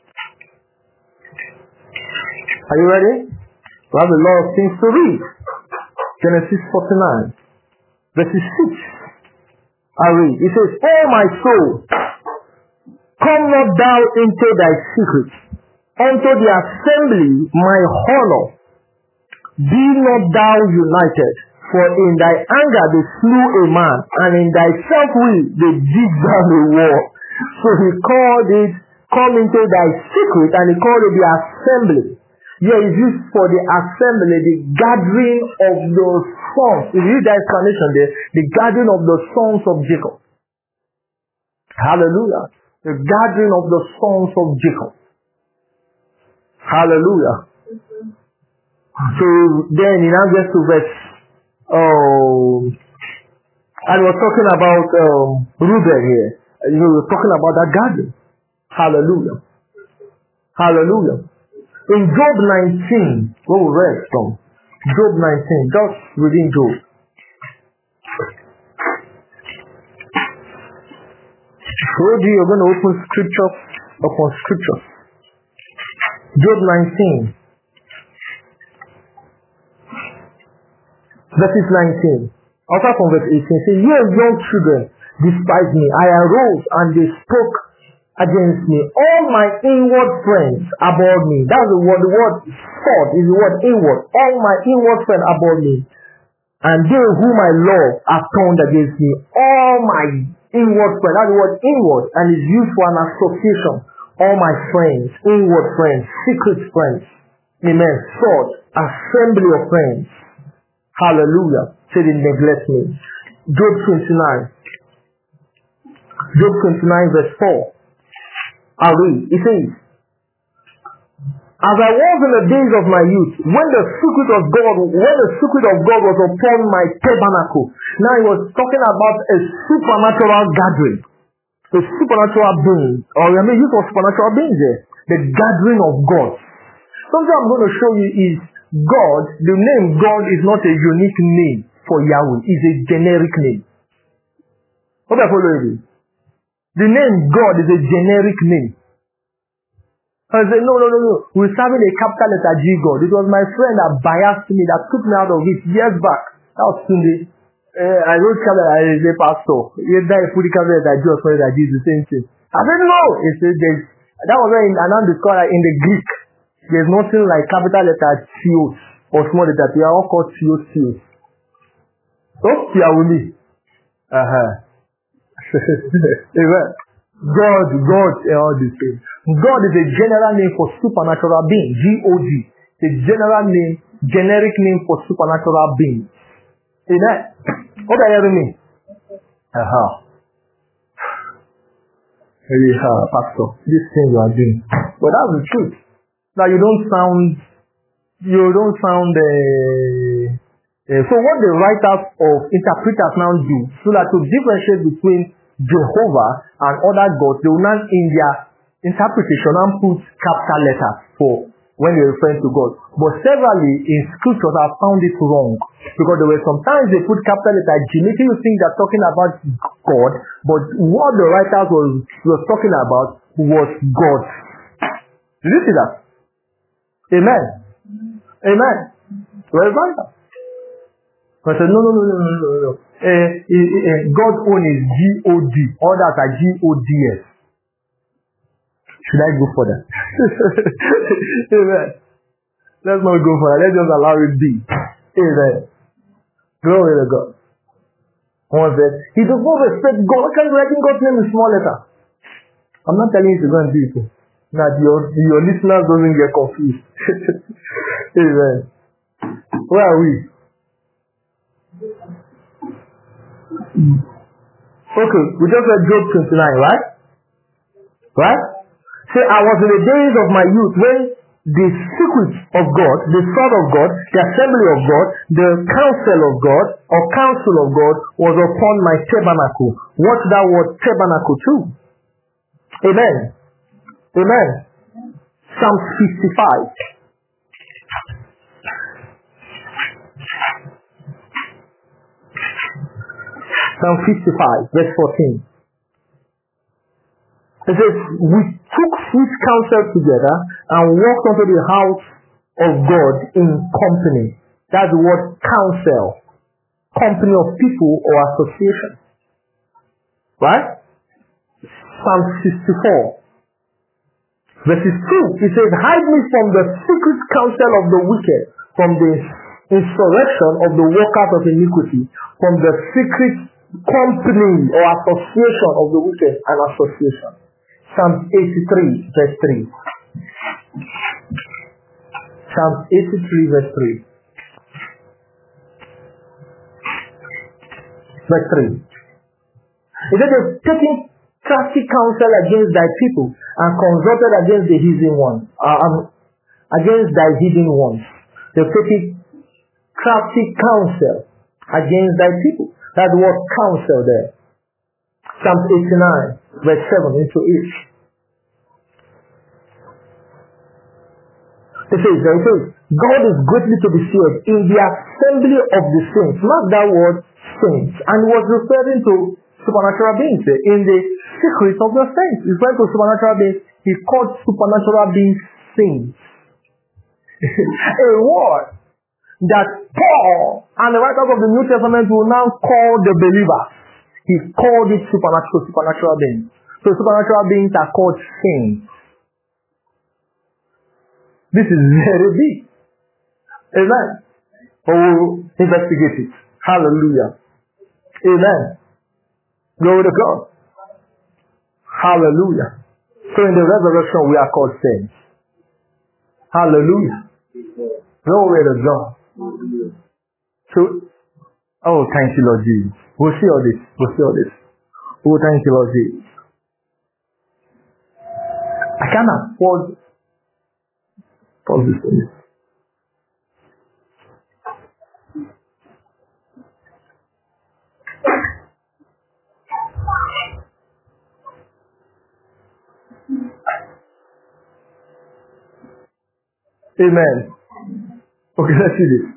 Are you ready? We have a lot of things to read. Genesis forty-nine. Verses six. I read. It says, "O my soul, come not thou into thy secret, unto the assembly my honor. Be not thou united, for in thy anger they slew a man, and in thy self-will they dig down a wall." So he called it, "Come into thy secret," and he called it the assembly. Here is used for the assembly, the gathering of the sons. If you read that explanation there, the gathering of the sons of Jacob. Hallelujah. The gathering of the sons of Jacob. Hallelujah. So then he now gets to verse, oh, and we're talking about um, Reuben here. You know, we're talking about that gathering. Hallelujah. Hallelujah. In Job nineteen, what we read from? Job nineteen, just reading Job. So you're going to open scripture upon scripture. Job nineteen. Verses nineteen. Also from verse eighteen, say, "Ye young children despise me. I arose and they spoke against me. All my inward friends abhorred me." That's the word. The word sword is the word inward. All my inward friends abhorred me. And they whom I love are turned against me. All my inward friends. That's the word inward. And is used for an association. All my friends. Inward friends. Secret friends. Amen. Sword. Assembly of friends. Hallelujah. Say they neglect me. Job twenty-nine. Job twenty-nine verse four. I read. It says, "As I was in the days of my youth, when the secret of God, when the secret of God was upon my tabernacle." Now he was talking about a supernatural gathering, a supernatural being, or I mean, use of supernatural beings there, the gathering of God. Something I'm going to show you is God. The name God is not a unique name for Yahweh; it's a generic name. What I follow you? The name God is a generic name. I said, no, no, no, no. We're serving a capital letter G God. It was my friend that biased me, that took me out of it years back. That was Sunday. Uh, I wrote capital as a pastor. Yes, that put the capital letter G was that G is the same thing. I said, no. He said, there's, that was when I now discovered in the Greek, there's nothing like capital letter Theos or small letter. We are all called Theos, Theos. So, you are with me. Uh-huh. Amen. God, God, and all these things. God is a general name for supernatural being. G O G. The general name, generic name for supernatural being. Amen. What are you hearing me? Uh-huh. Hey, uh, Pastor, this thing you are doing. But that's the truth. Now you don't sound, you don't sound, uh, uh, so what the writers of interpreters now do, so that to differentiate between Jehovah and other gods, they will now in their interpretation and put capital letters for when they're referring to God. But severally in scriptures I found it wrong. Because there were sometimes they put capital letter G, making you think they're talking about God, but what the writers was, was talking about was God. Did you see that? Amen. Amen. Well, right. I said, no, no, no, no, no, no, no. Uh, uh, uh, God's own is G O D. Others are G O D S. Should I go for that? Amen. Let's not go for that. Let's just allow it be. Amen. Glory to God. One said, he does not respect God. Why can't you write God's name in small letter? I'm not telling you to go and do it. That your, your listeners doesn't get confused. Amen. Where are we? Okay, we just read Job twenty-nine, right? Right? Say, I was in the days of my youth when the secret of God, the sword of God, the assembly of God, the counsel of God, or counsel of God was upon my tabernacle. What's that word tabernacle too? Amen. Amen. Psalm fifty-five. Psalm fifty-five, verse fourteen. It says, we took sweet counsel together and walked unto the house of God in company. That's the word counsel. Company of people or association. Right? Psalm sixty-four. Verses two. It says, hide me from the secret counsel of the wicked, from the insurrection of the workers of iniquity, from the secret company or association of the wicked and association. Psalm eighty-three, verse three. Psalm eighty-three, verse three. Verse three. It says, they've taken crafty counsel against thy people and consulted against the hidden ones. Uh, um, against thy hidden ones. They've taken crafty counsel against thy people. That's the word counsel there. Psalm eighty-nine, verse seven into eight. It says, it says, God is greatly to be feared in the assembly of the saints. Mark that word saints. And he was referring to supernatural beings in the secret of the saints. He's referring to supernatural beings. He called supernatural beings saints. A word that Paul and the writers of the New Testament will now call the believers. He called it supernatural, supernatural beings. So supernatural beings are called saints. This is very big. Amen. Oh, investigate it. Hallelujah. Amen. Glory to God. Hallelujah. So in the resurrection we are called saints. Hallelujah. Glory to God. So, oh, thank you, Lord Jesus. We'll see all this. We'll see all this. Oh, thank you, Lord Jesus. I can't afford. Pause this for me. Amen. Okay, let's see this.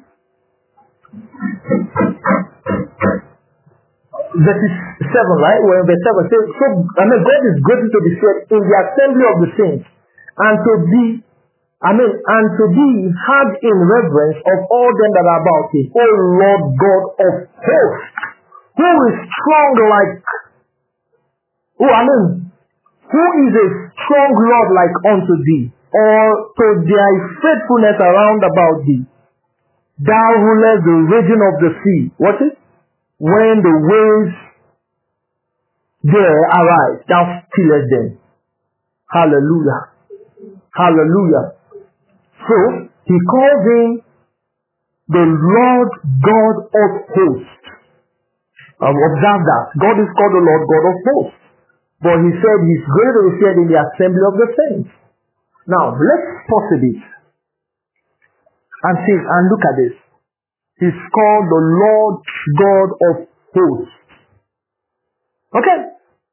Verse seven, right? We're in verse seven. So, so I mean, God is greatly to be feared in the assembly of the saints, and to be, I mean, and to be had in reverence of all them that are about him. O Lord God of hosts, who is strong like, oh, I mean, who is a strong Lord like unto thee, or to thy faithfulness around about thee? Thou rulest the region of the sea. What is? When the waves there arise, thou stillest them. Hallelujah. Hallelujah. So, he calls him the Lord God of hosts. Um, observe that. God is called the Lord God of hosts. But he said he's going to be feared in the assembly of the saints. Now, let's pause a bit and see and look at this. He's called the Lord God of hosts. Okay?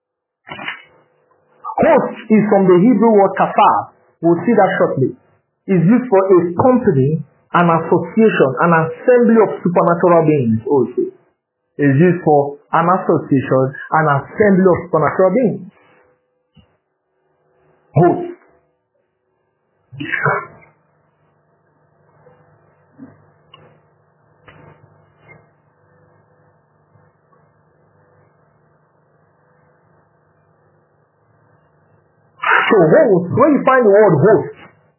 Host is from the Hebrew word kafar. We'll see that shortly. is used for a company, an association, an assembly of supernatural beings also. Is used for an association, an assembly of supernatural beings. Host. So host, when you find the word host,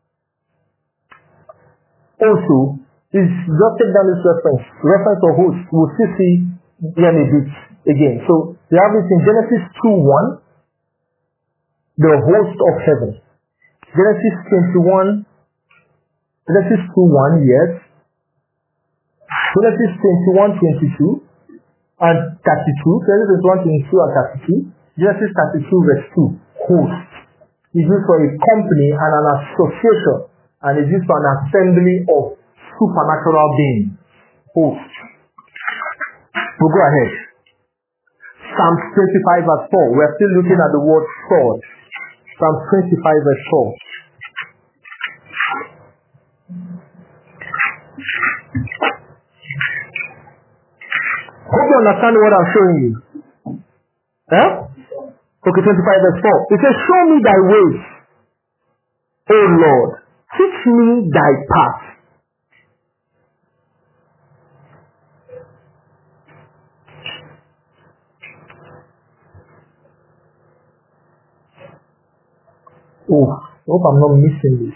also is just take down this reference. Reference of host, we'll still see here a bit again. So we have it in Genesis two one, the host of heaven. Genesis twenty-one, Genesis two one, yes. Genesis twenty-one, twenty-two, and thirty-two. Genesis one, twenty-two, and thirty-two. Genesis thirty-two, verse two, host. Is used for a company and an association, and is used for an assembly of supernatural beings. Host. We'll go ahead. Psalm twenty-five, verse four. We're still looking at the word sword. Psalm twenty-five, verse four. Hope you understand what I'm showing you. Eh? Okay, twenty-five, verse four. It says, show me thy ways, O Lord. Teach me thy path. Oh, I hope I'm not missing this.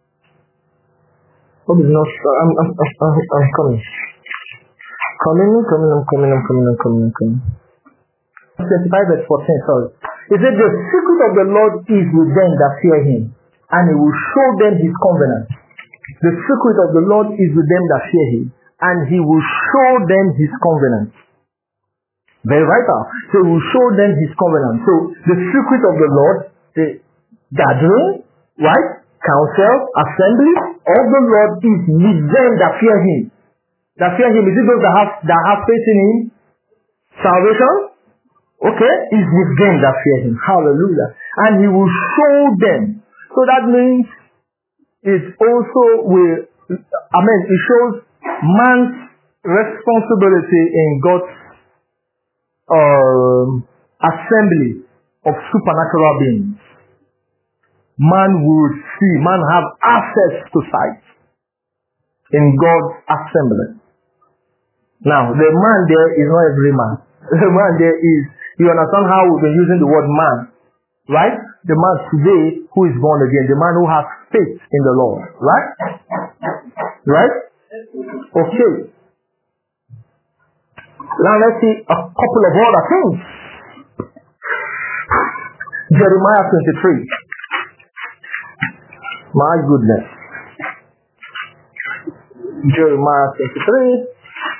Hope it's not. I'm, I'm, I'm, I'm coming. Coming, coming, I'm coming, I'm coming, I'm coming, I'm coming. twenty-five, verse fourteen, sorry. It said, the secret of the Lord is with them that fear him, and he will show them his covenant. The secret of the Lord is with them that fear him, and he will show them his covenant. Very vital. So he will show them his covenant. So the secret of the Lord, the gathering, right? Council, assembly of the Lord is with them that fear him. That fear him. Is it those that have that have faith in him? Salvation? Okay, is with them that fear him. Hallelujah. And he will show them. So that means it also will, I mean, it shows man's responsibility in God's um, assembly of supernatural beings. Man will see, man have access to sight in God's assembly. Now, the man there is not every man. The man there is, you understand how we've been using the word man, right? The man today who is born again, the man who has faith in the Lord, right? Right? Okay. Now let's see a couple of other things. Jeremiah twenty-three. My goodness. Jeremiah twenty-three.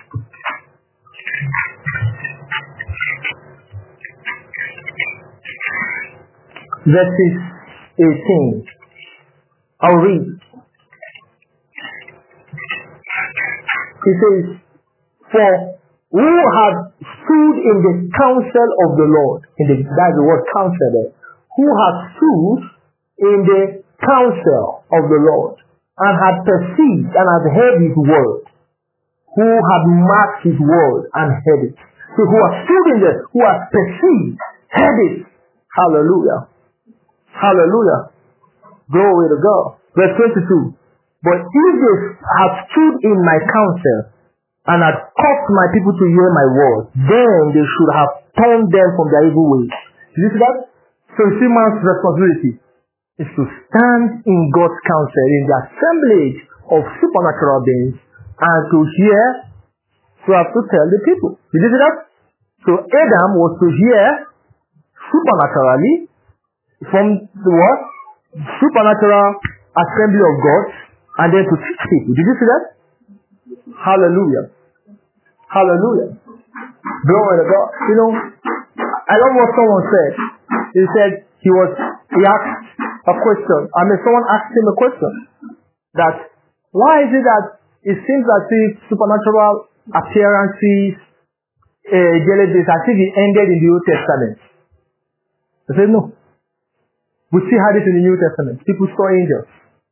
Verses eighteen. I'll read. He says, for who have stood in the counsel of the Lord, in the, that's the word counsel there, who have stood in the counsel of the Lord, and had perceived and had heard his word, who had marked his word and heard it. So who have stood in there, who have perceived, heard it. Hallelujah. Hallelujah. Glory to God. Verse twenty-two. But if they have stood in my counsel and had caused my people to hear my word, then they should have turned them from their evil ways. Did you see that? So you see man's responsibility is to stand in God's counsel, in the assemblage of supernatural beings, and to hear, to have to tell the people. Did you see that? So Adam was to hear supernaturally from the what? Supernatural assembly of God, and then to teach people. Did you see that? Hallelujah. Hallelujah. Glory to God. You know, I love what someone said. He said he was, he asked a question. I mean, someone asked him a question. That, why is it that it seems as if supernatural appearances, uh, as if it ended in the Old Testament? I said, no. We still had it in the New Testament. People saw angels.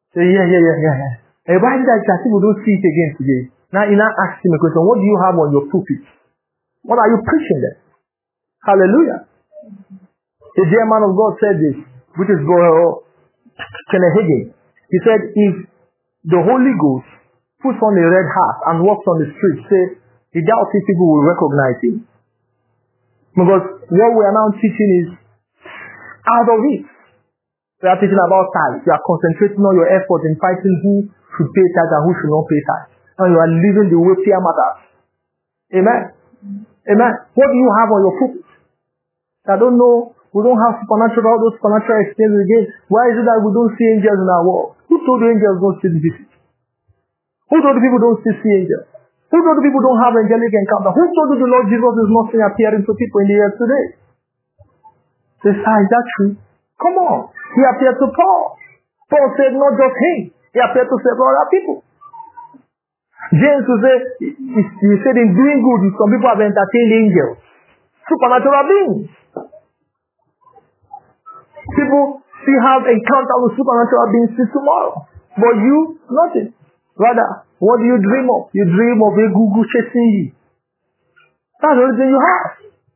So yeah, yeah, yeah, yeah, yeah. Everybody that that people don't see it again today. Now you now ask him a question, what do you have on your pulpit? What are you preaching there? Hallelujah. A dear man of God said this, which is Brother Kenneth Hagin. He said, if the Holy Ghost puts on a red hat and walks on the street, say, he doubts if people will recognize him. Because what we are now teaching is out of it. We are teaching about tithes. You are concentrating on your effort in fighting who should pay tithes and who should not pay tithes. And you are living the way fear matters. Amen. Amen. What do you have on your pulpit? I don't know. We don't have supernatural, all those supernatural experiences again. Why is it that we don't see angels in our world? Who told the angels don't see the visit? Who told the people don't still see angels? Who told the people don't have angelic encounter? Who told you the Lord Jesus is not seen appearing to people in the earth today? They say, is that true? Come on. He appeared to Paul. Paul said not just him. He appeared to several other people. James will say, he, he said in doing good, some people have entertained angels. Supernatural beings. People still have encounter with supernatural beings till tomorrow. But you, nothing. Rather, what do you dream of? You dream of a Google chasing you. That's the only thing you have.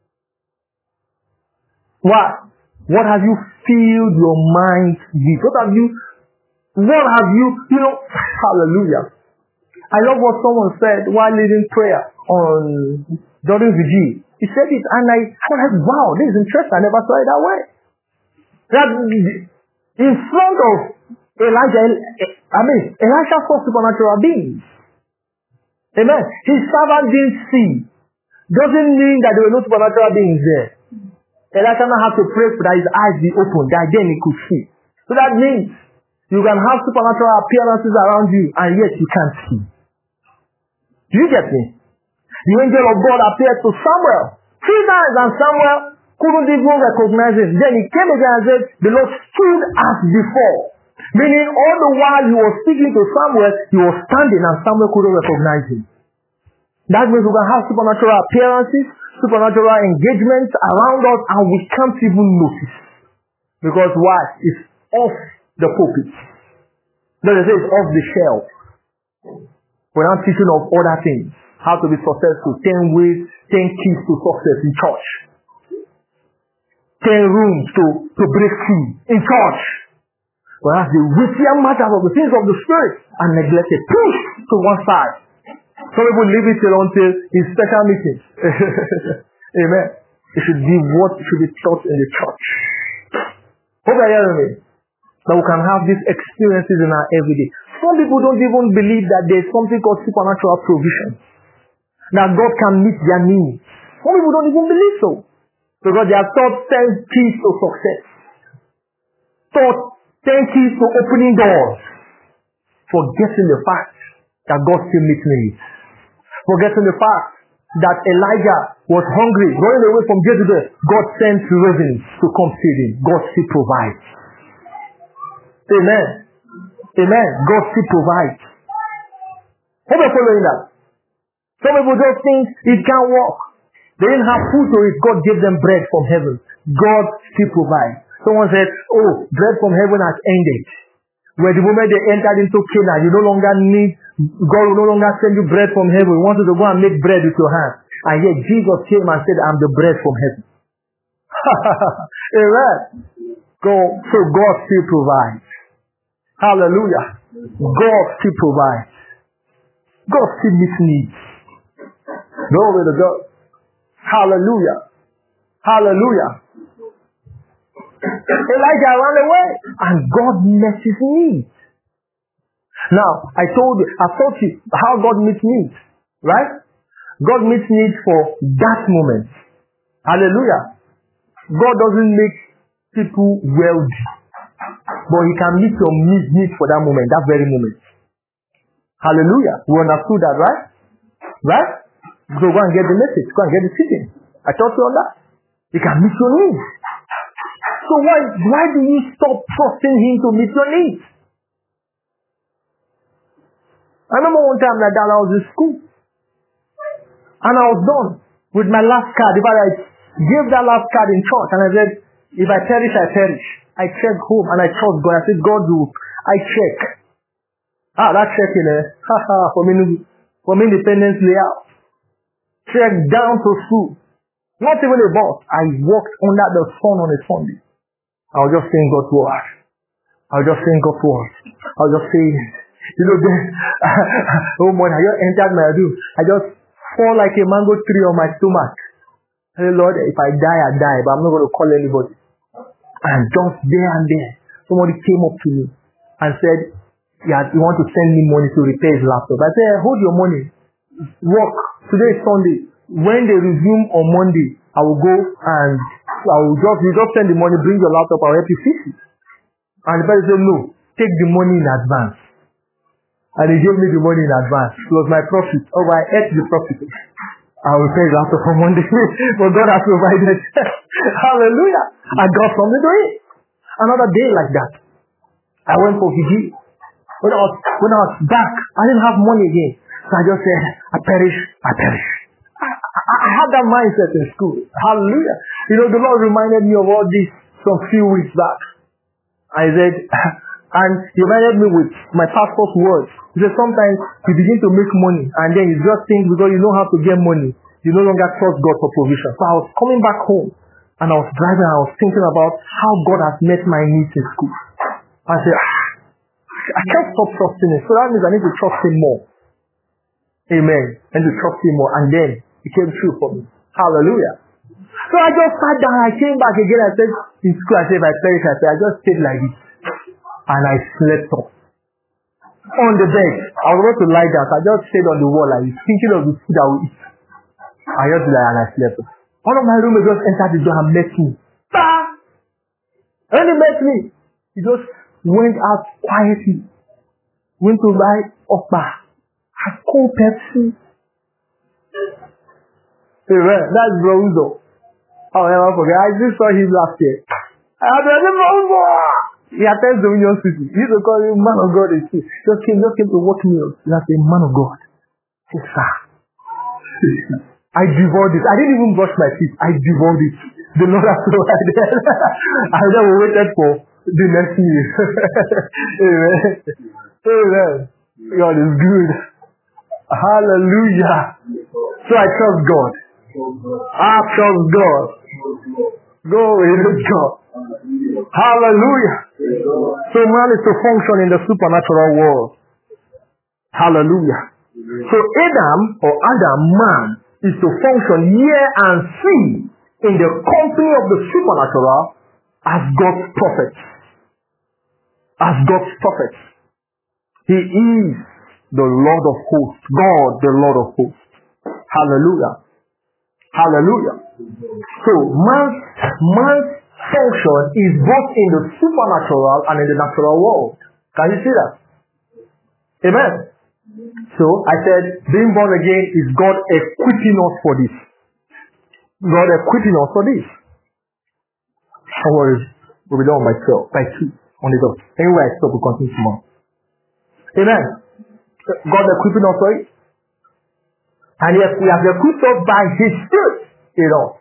Why? What have you filled your mind with? What have you, what have you, you know, hallelujah. I love what someone said while leading prayer on Jordan Vigil. He said it and I was like, wow, this is interesting. I never saw it that way. That in front of Elijah, I mean, Elijah saw supernatural beings. Amen. His servant didn't see. Doesn't mean that there were no supernatural beings there. Elijah now had to pray for that his eyes be open, that then he could see. So that means you can have supernatural appearances around you and yet you can't see. Do you get me? The angel of God appeared to Samuel three times and Samuel couldn't even recognize him. Then he came again and said, the Lord stood as before. Meaning all the while he was speaking to Samuel, he was standing and Samuel couldn't recognize him. That means we can have supernatural appearances, supernatural engagements around us and we can't even notice. Because why? It's off the pulpit. Then they say it's off the shelf. We're not teaching of other things. How to be successful. Ten ways, ten keys to success in church. Ten rooms to, to break through in church. Whereas the weightier matters of the things of the Spirit are neglected. Pushed to one side. Some people leave it till until in special meetings. Amen. It should be what should be taught in the church. Hope you hear me. That we can have these experiences in our everyday. Some people don't even believe that there's something called supernatural provision. That God can meet their needs. Some people don't even believe so. Because they are taught ten keys to success. Taught ten keys to opening doors. Forgetting the fact that God still meets needs. Forgetting the fact that Elijah was hungry, running away from Jezebel. God sent ravens to come feed him. God still provides. Amen. Amen. God still provides. Hope you're following that. Some people just think it can't work. They didn't have food to eat. God gave them bread from heaven. God still provides. Someone said, oh, bread from heaven has ended. Where the moment they entered into Canaan, you no longer need, God will no longer send you bread from heaven. He wants you to go and make bread with your hands. And yet Jesus came and said, I'm the bread from heaven. Amen. Go, so God still provides. Hallelujah. God still provides. God still meets needs. Glory to God. Hallelujah. Hallelujah. Elijah ran away and God met his needs. Now, I told you, I taught you how God meets needs. Right? God meets needs for that moment. Hallelujah. God doesn't make people wealthy. But he can meet your needs for that moment, that very moment. Hallelujah. We understood that, right? Right? So go and get the message. Go and get the teaching. I taught you on that. He can meet your needs. So why, why do you stop trusting him to meet your needs? I remember one time like that I was in school. And I was done with my last card. If I like, gave that last card in church and I said, if I perish, I perish. I check home and I trust God. I said, God will, I check. Ah, that trekking, eh? Haha, from, in, from Independence Layout. Trek down to school. Not even a bus. I walked under the sun on a Sunday. I was just saying God's word. I was just saying God's word. I was just saying, you know, then, oh morning, I just entered my room. I just fall like a mango tree on my stomach. I said, Lord, if I die, I die, but I'm not going to call anybody. And just there and there, somebody came up to me and said, yeah, you want to send me money to repair his laptop. I said, hold your money. Work. Today is Sunday. When they resume on Monday, I will go and I will just, you just send the money, bring your laptop, I'll help you fix it. And the person said, no, take the money in advance. And he gave me the money in advance. It was my profit. Oh, I ate the profit. I will pay the laptop on Monday. But God has provided. Hallelujah. I got something to eat. Another day like that. I went for vigil. When I was, when I was back, I didn't have money again. So I just said, I perish, I perish. I, I, I had that mindset in school. Hallelujah. You know, the Lord reminded me of all this some few weeks back. I said, and he reminded me with my pastor's words. He said, sometimes you begin to make money and then you just think because you know how to get money, you no longer trust God for provision. So I was coming back home and I was driving and I was thinking about how God has met my needs in school. I said, ah, I can't stop trusting him. So that means I need to trust him more. Amen. I need to trust him more. And then it came true for me. Hallelujah. So I just sat down. I came back again. I said, in school, I said, if I perish, I said, I just stayed like this. And I slept off. On the bed. I was about to lie down. So I just stayed on the wall like this, thinking of the food I would eat. I just lie and I slept off. One of my roommates just entered the door and met me. Bah! When he met me, he just went out quietly. Went to buy Okpa. Had cold Pepsi. Amen. That's Bronzo. I'll never forget. I just saw him last year. I had a Bronzo. He attends Dominion City. He used to call him man of God. He just came, just came to work me out. He said, man of God. He said, sir. I devoured it. I didn't even brush my teeth. I devoured it. The Lord has provided. I just waited for the next meal. Amen. Amen. God is good. Hallelujah. So I trust God. I trust God. Go with God. Hallelujah. So man is to function in the supernatural world. Hallelujah. So Adam or Adam, man, is to function here and see in the company of the supernatural as God's prophet. As God's prophet. He is the Lord of hosts. God, the Lord of hosts. Hallelujah. Hallelujah. So man's, man's function is both in the supernatural and in the natural world. Can you see that? Amen. So I said, being born again is God equipping us for this. God equipping us for this. Don't worry, we'll be done by twelve, by two on the dot. Anyway, I stop, we'll continue tomorrow. Amen. God equipping us for it. And yes, we have equipped us by His Spirit in us.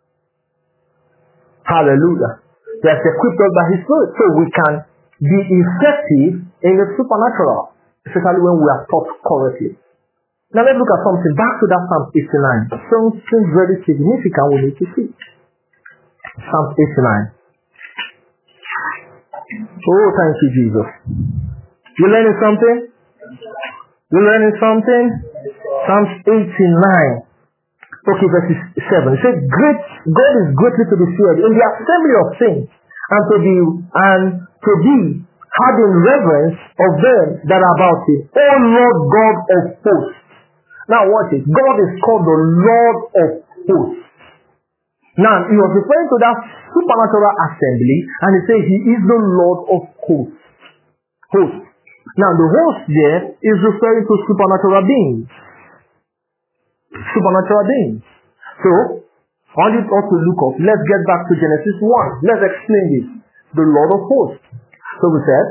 Hallelujah. He has equipped us by His Spirit so we can be effective in the supernatural, especially when we are taught correctly. Now let's look at something. Back to that Psalm eighty-nine. Something very significant we need to see. Psalm eighty-nine. Oh, thank you, Jesus. You learning something? You learning something? Psalm eighty-nine. Okay, verse seven. It says, "Great God is greatly to be feared in the assembly of saints, and to be and to be had in reverence of them that are about Him. O Lord God of hosts." Now watch it. God is called the Lord of hosts. Now he was referring to that supernatural assembly, and he said He is the Lord of hosts. Hosts. Now the host there is referring to supernatural beings. Supernatural beings. So, I want you all to look up. Let's get back to Genesis one. Let's explain this. The Lord of hosts. So we said,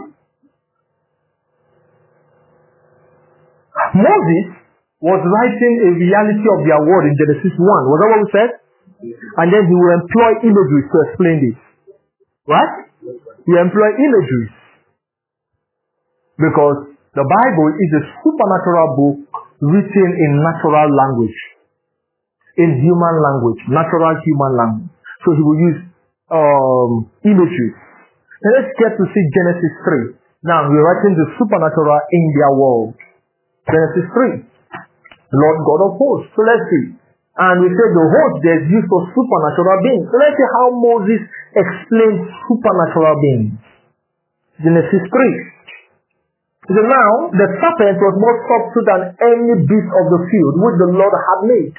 Moses was writing a reality of their word in Genesis one. Was that what we said? And then he will employ imagery to explain this. Right? He employ imagery. Because The Bible is a supernatural book written in natural language, in human language, natural human language. So he will use um, imagery. Now let's get to see Genesis three. Now we're writing the supernatural in their world. Genesis three. Lord God of hosts. So let's see. And we said the host there's used for supernatural beings. So let's see how Moses explains supernatural beings. Genesis three. So now the serpent was more subtle than any beast of the field which the Lord had made.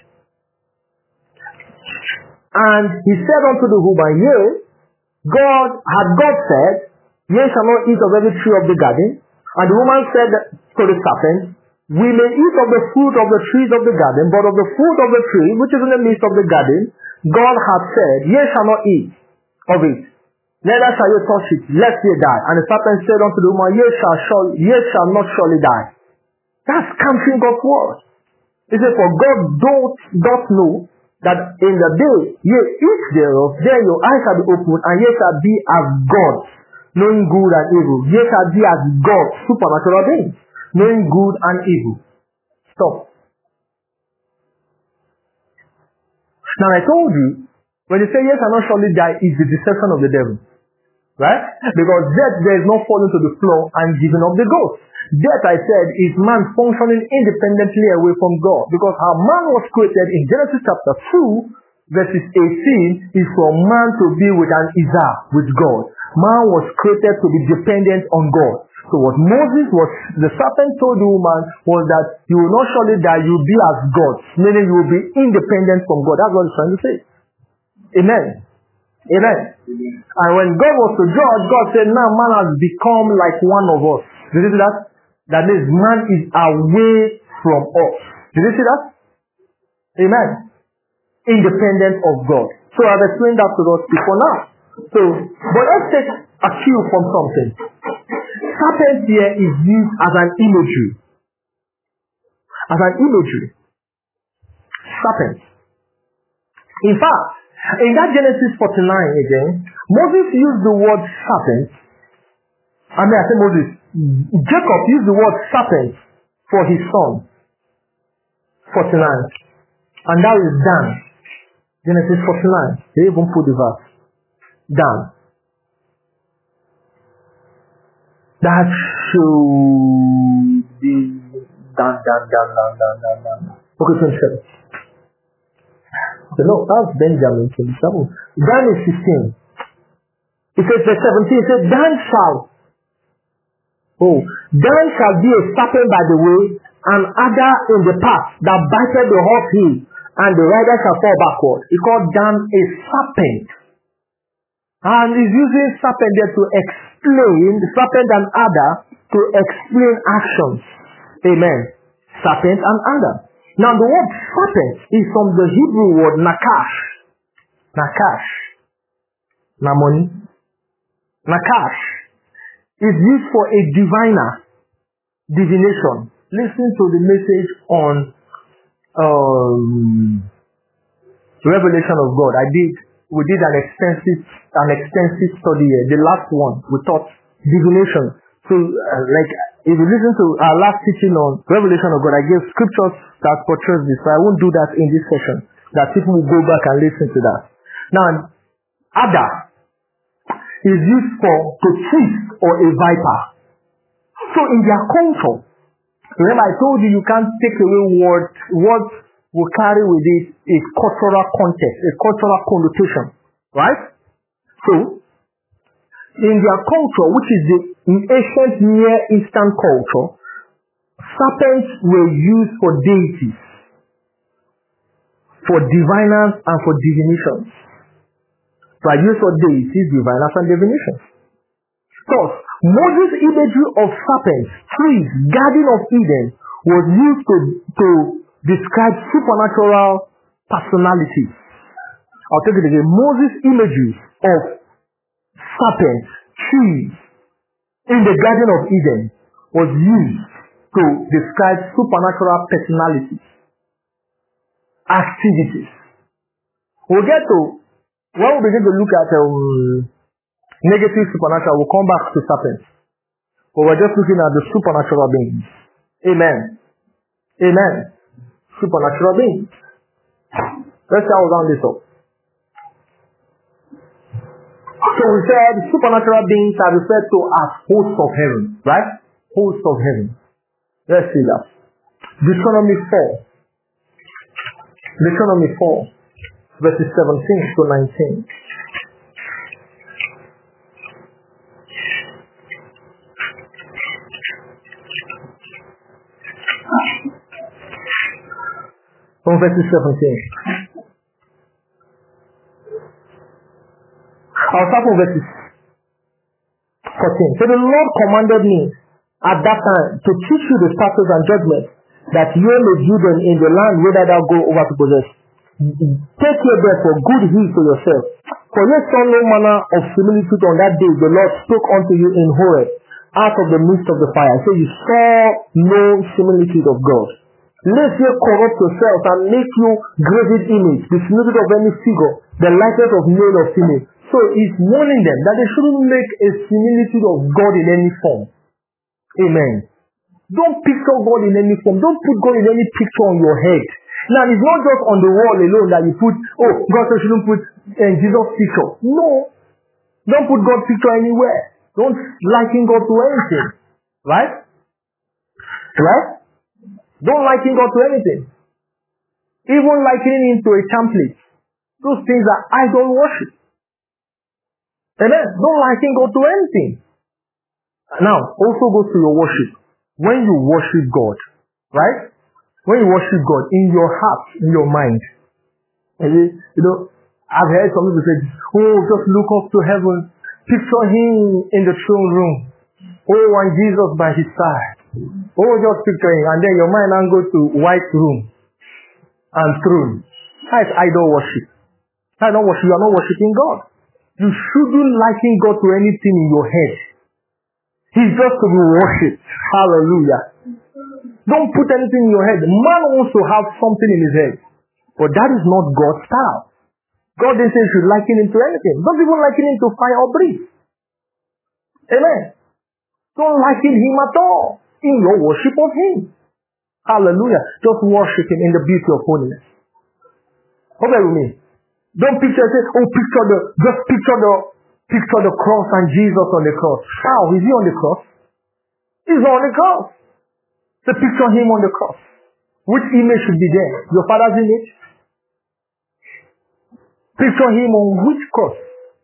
And he said unto the woman, Yea, God had God said, Ye shall not eat of every tree of the garden. And the woman said to the serpent, We may eat of the fruit of the trees of the garden, but of the fruit of the tree which is in the midst of the garden, God hath said, Ye shall not eat of it, neither shall you touch it, lest ye die. And the serpent said unto the woman, Ye shall, shall, ye shall not surely die. That's counting God's word. He said, For God doth, doth know that in the day ye eat thereof, then your eyes shall be opened, and ye shall be as gods, knowing good and evil. Ye shall be as gods, supernatural beings, knowing good and evil. Stop. Now I told you, when you say yes and not surely die, is the deception of the devil. Right? Because death, there is no falling to the floor and giving up the ghost. Death, I said, is man functioning independently away from God. Because how man was created in Genesis chapter two, verses eighteen, is for man to be with an Isah, with God. Man was created to be dependent on God. So what Moses was, the serpent told the woman was that you will not surely die, you will be as God. Meaning you will be independent from God. That's what he's trying to say. Amen. Amen. And when God was to judge, God said, now man has become like one of us. Did you see that? That means man is away from us. Did you see that? Amen. Independent of God. So I've explained that to us before now. So, but let's take a cue from something. Serpent here is used as an imagery. As an imagery. Serpent. In fact, in that Genesis forty-nine again, Moses used the word serpent. I mean, I say Moses. Jacob used the word serpent for his son. forty-nine. And that is Dan. Genesis forty-nine. They even put the verse. Dan. That should be Dan, Dan, Dan, Dan, Dan, Dan, Dan. Okay, twenty-seven. Okay, no, that's Benjamin twenty-seven. Dan is sixteen. It says verse seventeen, it says, Dan shall, oh, Dan shall be a serpent by the way, and adder in the path that biteth the horse heel, and the rider shall fall backward. He called Dan a serpent. And he's using serpent there to explain, serpent and adder, to explain actions. Amen. Serpent and adder. Now the word serpent is from the Hebrew word nakash. Nakash. Namoni. Nakash is used for a diviner, divination. Listen to the message on um, revelation of God. I did, we did an extensive, an extensive study here. The last one, we taught divination. So, uh, like, if you listen to our last teaching on revelation of God, I gave scriptures that portrays this, so I won't do that in this session. That people will go back and listen to that. Now, adder is used for to twist or a viper. So in their culture, remember I told you you can't take away what what will carry with it a cultural context, a cultural connotation, right? So in their culture, which is the ancient Near Eastern culture, serpents were used for deities, for diviners and for divinations. So I use for deities, diviners, and divinations. Thus, Moses' imagery of serpents, trees, Garden of Eden was used to, to describe supernatural personalities. I'll take it again. Moses' imagery of serpents, trees, in the Garden of Eden was used to describe supernatural personalities, activities. We'll get to When we begin to look at um, negative supernatural, we'll come back to serpents. But we're just looking at the supernatural beings. Amen. Amen. Supernatural beings. Let's see how we round this up. So we said supernatural beings are referred to as hosts of heaven, right? Hosts of heaven. Let's see that. Deuteronomy four. Deuteronomy four, verses seventeen to nineteen. From verses seventeen. I'll start from verses fourteen. So the Lord commanded me at that time to teach you the statutes and judgments, that you may do them in the land whither thou go over to possess. Take care therefore good heed to yourself. For ye saw no manner of similitude on that day the Lord spoke unto you in Horeb, out of the midst of the fire. So you saw no similitude of God. Lest ye corrupt yourselves and make you graven image, the similitude of any figure, the likeness of male or female. So he's warning them that they shouldn't make a similitude of God in any form. Amen. Don't picture God in any form. Don't put God in any picture on your head. Now, it's not just on the wall alone that you put, oh, God said you shouldn't put uh, Jesus' picture. No. Don't put God's picture anywhere. Don't liken God to anything. Right? Right? Don't liken God to anything. Even likening him to a template. Those things are idol worship. Amen. Don't liken God to anything. Now, also go to your worship. When you worship God, right? When you worship God, in your heart, in your mind, you know, I've heard some people say, oh, just look up to heaven, picture him in the throne room, oh, and Jesus by his side, oh, just picture him, and then your mind now go to white room and throne. That's idol worship. That's not worship. You are not worshiping God. You shouldn't liken God to anything in your head. He's just to be worshipped. Hallelujah. Don't put anything in your head. Man wants to have something in his head. But that is not God's style. God didn't say you should liken him to anything. Don't even liken him to fire or breeze. Amen. Don't liken him at all in your worship of him. Hallelujah. Just worship him in the beauty of holiness. What do you mean? Don't picture, say, oh, picture the, just picture the, picture the cross and Jesus on the cross. How? Is he on the cross? He's on the cross. So picture him on the cross. Which image should be there? Your father's image? Picture him on which cross?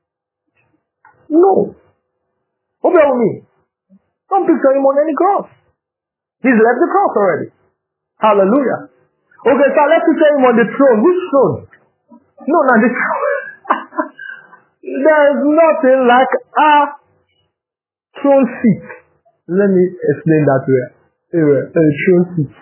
No. What about me? Don't picture him on any cross. He's left the cross already. Hallelujah. Okay, so let's picture him on the throne. Which throne? No, not the throne. There's nothing like a throne seat. Let me explain that way. A throne seat.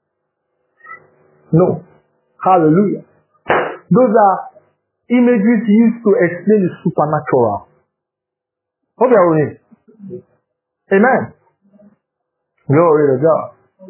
No. Hallelujah. Those are images used to explain the supernatural. What are we? Amen. Glory to God.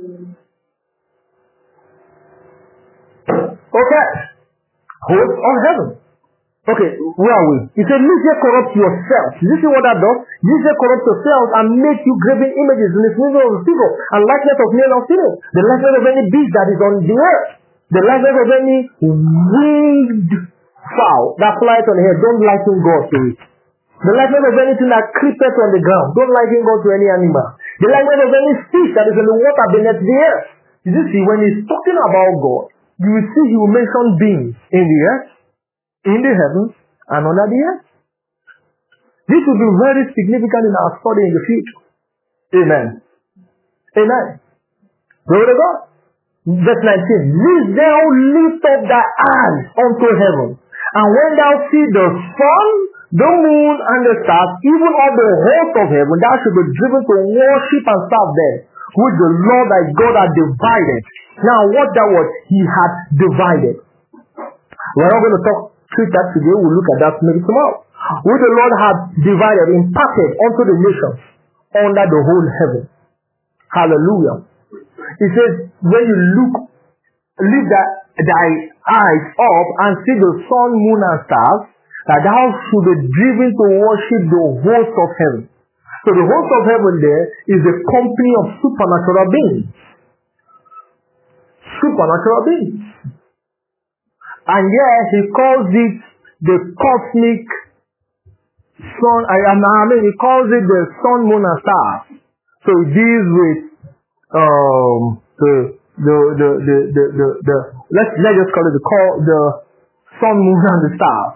Okay. Host of heaven. Okay, where are we? He said, "Lest ye corrupt yourself." Did you see what that does? Lest ye corrupt yourself and make you graven images in the image of the figure and likeness of male or female, the likeness of any beast that is on the earth, the likeness of any winged fowl that flies on the air. Don't liken God to it. The likeness of anything that creepeth on the ground. Don't liken God to any animal. The likeness of any fish that is in the water beneath the earth. Did you see when he's talking about God, you will see he will mention beings in the earth, in the heavens, and under the earth. This will be very significant in our study in the future. Amen. Amen. Glory to God. Verse nineteen. Lest thou lift up thy eyes unto heaven, and when thou see the sun, the moon, and the stars, even all the host of heaven, thou should be driven to worship and serve them, which the Lord thy God hath divided. Now, what that was, he had divided. We're not going to talk treat that today. We'll look at that maybe tomorrow. Which the Lord had divided, imparted unto the nations under the whole heaven. Hallelujah. He says, when you look, lift thy, thy eyes up and see the sun, moon, and stars, that thou should be driven to worship the host of heaven. So the host of heaven there is a company of supernatural beings. Supernatural beings. And yet he calls it the cosmic sun. I, I mean, he calls it the sun, moon, and stars. So it deals with um, the, the, the, the, the, the, the, let's, let's just call it the, call, the sun, moon, and the stars.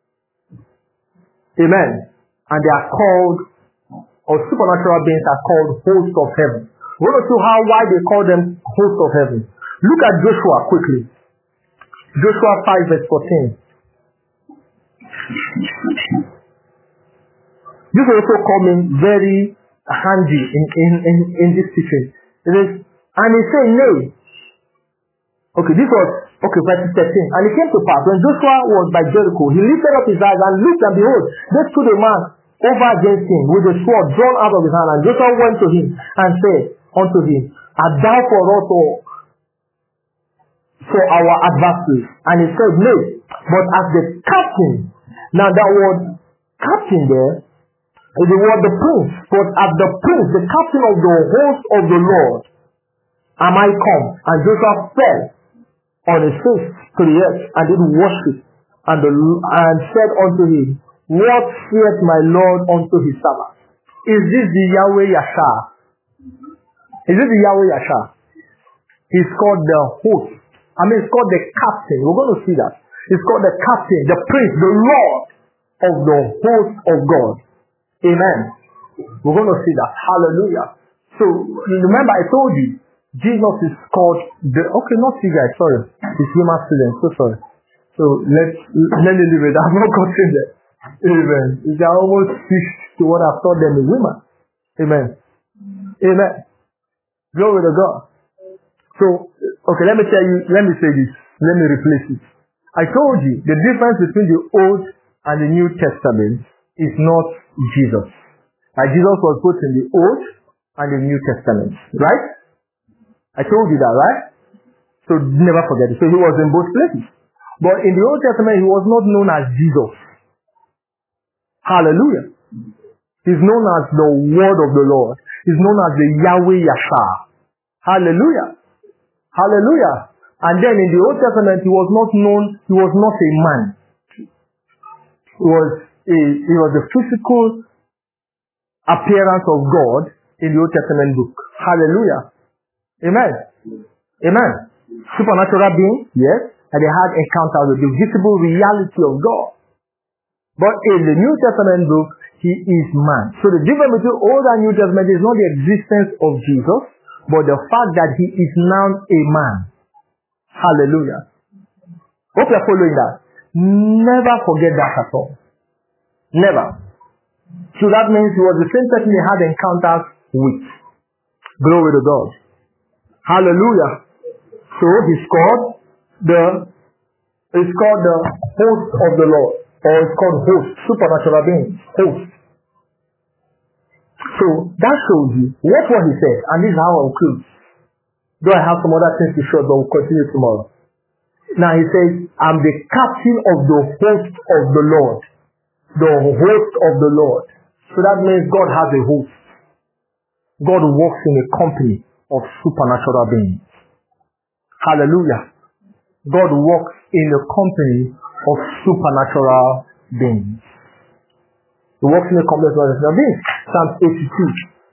Amen. And they are called, or supernatural beings are called hosts of heaven. We want to see how, why they call them hosts of heaven. Look at Joshua quickly. Joshua five verse fourteen. This also coming very handy in, in, in, in this teaching. It is, and he said, no. Okay, this was, okay, verse thirteen. And it came to pass, when Joshua was by Jericho, he lifted up his eyes and looked, and behold, there stood a man over against him with a sword drawn out of his hand. And Joshua went to him and said unto him, art thou for us or for our adversaries? And he said, no. But as the captain, now that word captain there is the word the prince, but as the prince, the captain of the host of the Lord, am I come? And Joshua fell on his face to the earth and did worship, and, the, and said unto him, what saith my Lord unto his servant? Is this the Yahweh Yashar? Is this the Yahweh Yashar? He's called the host. I mean, it's called the captain. We're going to see that. It's called the captain, the prince, the Lord of the host of God. Amen. We're going to see that. Hallelujah. So, remember I told you, Jesus is called the, okay, not you guys, sorry. It's human students, so sorry. So, let's, let me leave it. I'm not going there. Amen. They are almost switched to what I've taught them in women. Amen. Amen. Glory to God. So, okay, let me tell you, let me say this. Let me replace it. I told you the difference between the Old and the New Testament is not Jesus. Like Jesus was both in the Old and the New Testament. Right? I told you that, right? So never forget it. So he was in both places. But in the Old Testament, he was not known as Jesus. Hallelujah. He's known as the Word of the Lord. He's known as the Yahweh Yashar. Hallelujah. Hallelujah. And then in the Old Testament, he was not known, he was not a man. He was a, he was the physical appearance of God in the Old Testament book. Hallelujah. Amen. Amen. Supernatural being, yes, and they had encounters with the visible reality of God. But in the New Testament book, he is man. So the difference between Old and New Testament is not the existence of Jesus, but the fact that he is now a man. Hallelujah. Hope you're following that. Never forget that at all. Never. So that means he was the same person he had encounters with. Glory to God. Hallelujah. So he's called the it's called the host of the Lord. Or it's called host, supernatural being. Host. So that shows you what what he said, and this is how I'll close. Though I have some other things to show, but we'll continue tomorrow. Now he says, I'm the captain of the host of the Lord. The host of the Lord. So that means God has a host. God works in a company of supernatural beings. Hallelujah. God works in a company of supernatural beings. He works in a company of supernatural beings. Psalm eighty-two.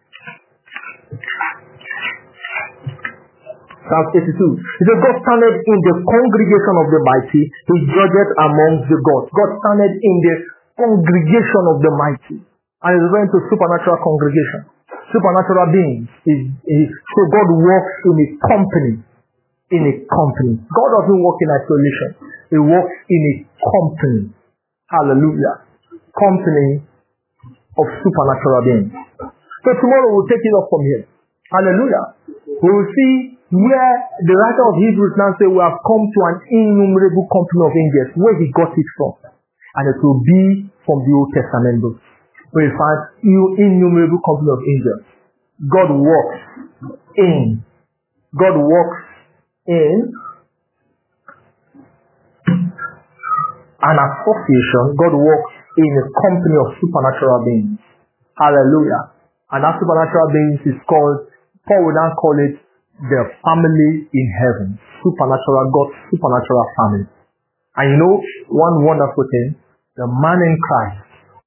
Psalm eighty-two. It says, God standeth in the congregation of the mighty, he judgeth amongst the gods. God standeth in the congregation of the mighty. And it's referring to supernatural congregation. Supernatural beings. Is, is, so God works in a company. In a company. God doesn't work in isolation. He works in a company. Hallelujah. Company of supernatural beings. So tomorrow we'll take it up from here. Hallelujah. We will see where the writer of Hebrews now says we have come to an innumerable company of angels, where he got it from. And it will be from the Old Testament book, where we find innumerable company of angels. God works in. God works in an association. God works in a company of supernatural beings. Hallelujah. And that supernatural beings is called, Paul would now call it the family in heaven. Supernatural, God's supernatural family. And you know, one wonderful thing, the man in Christ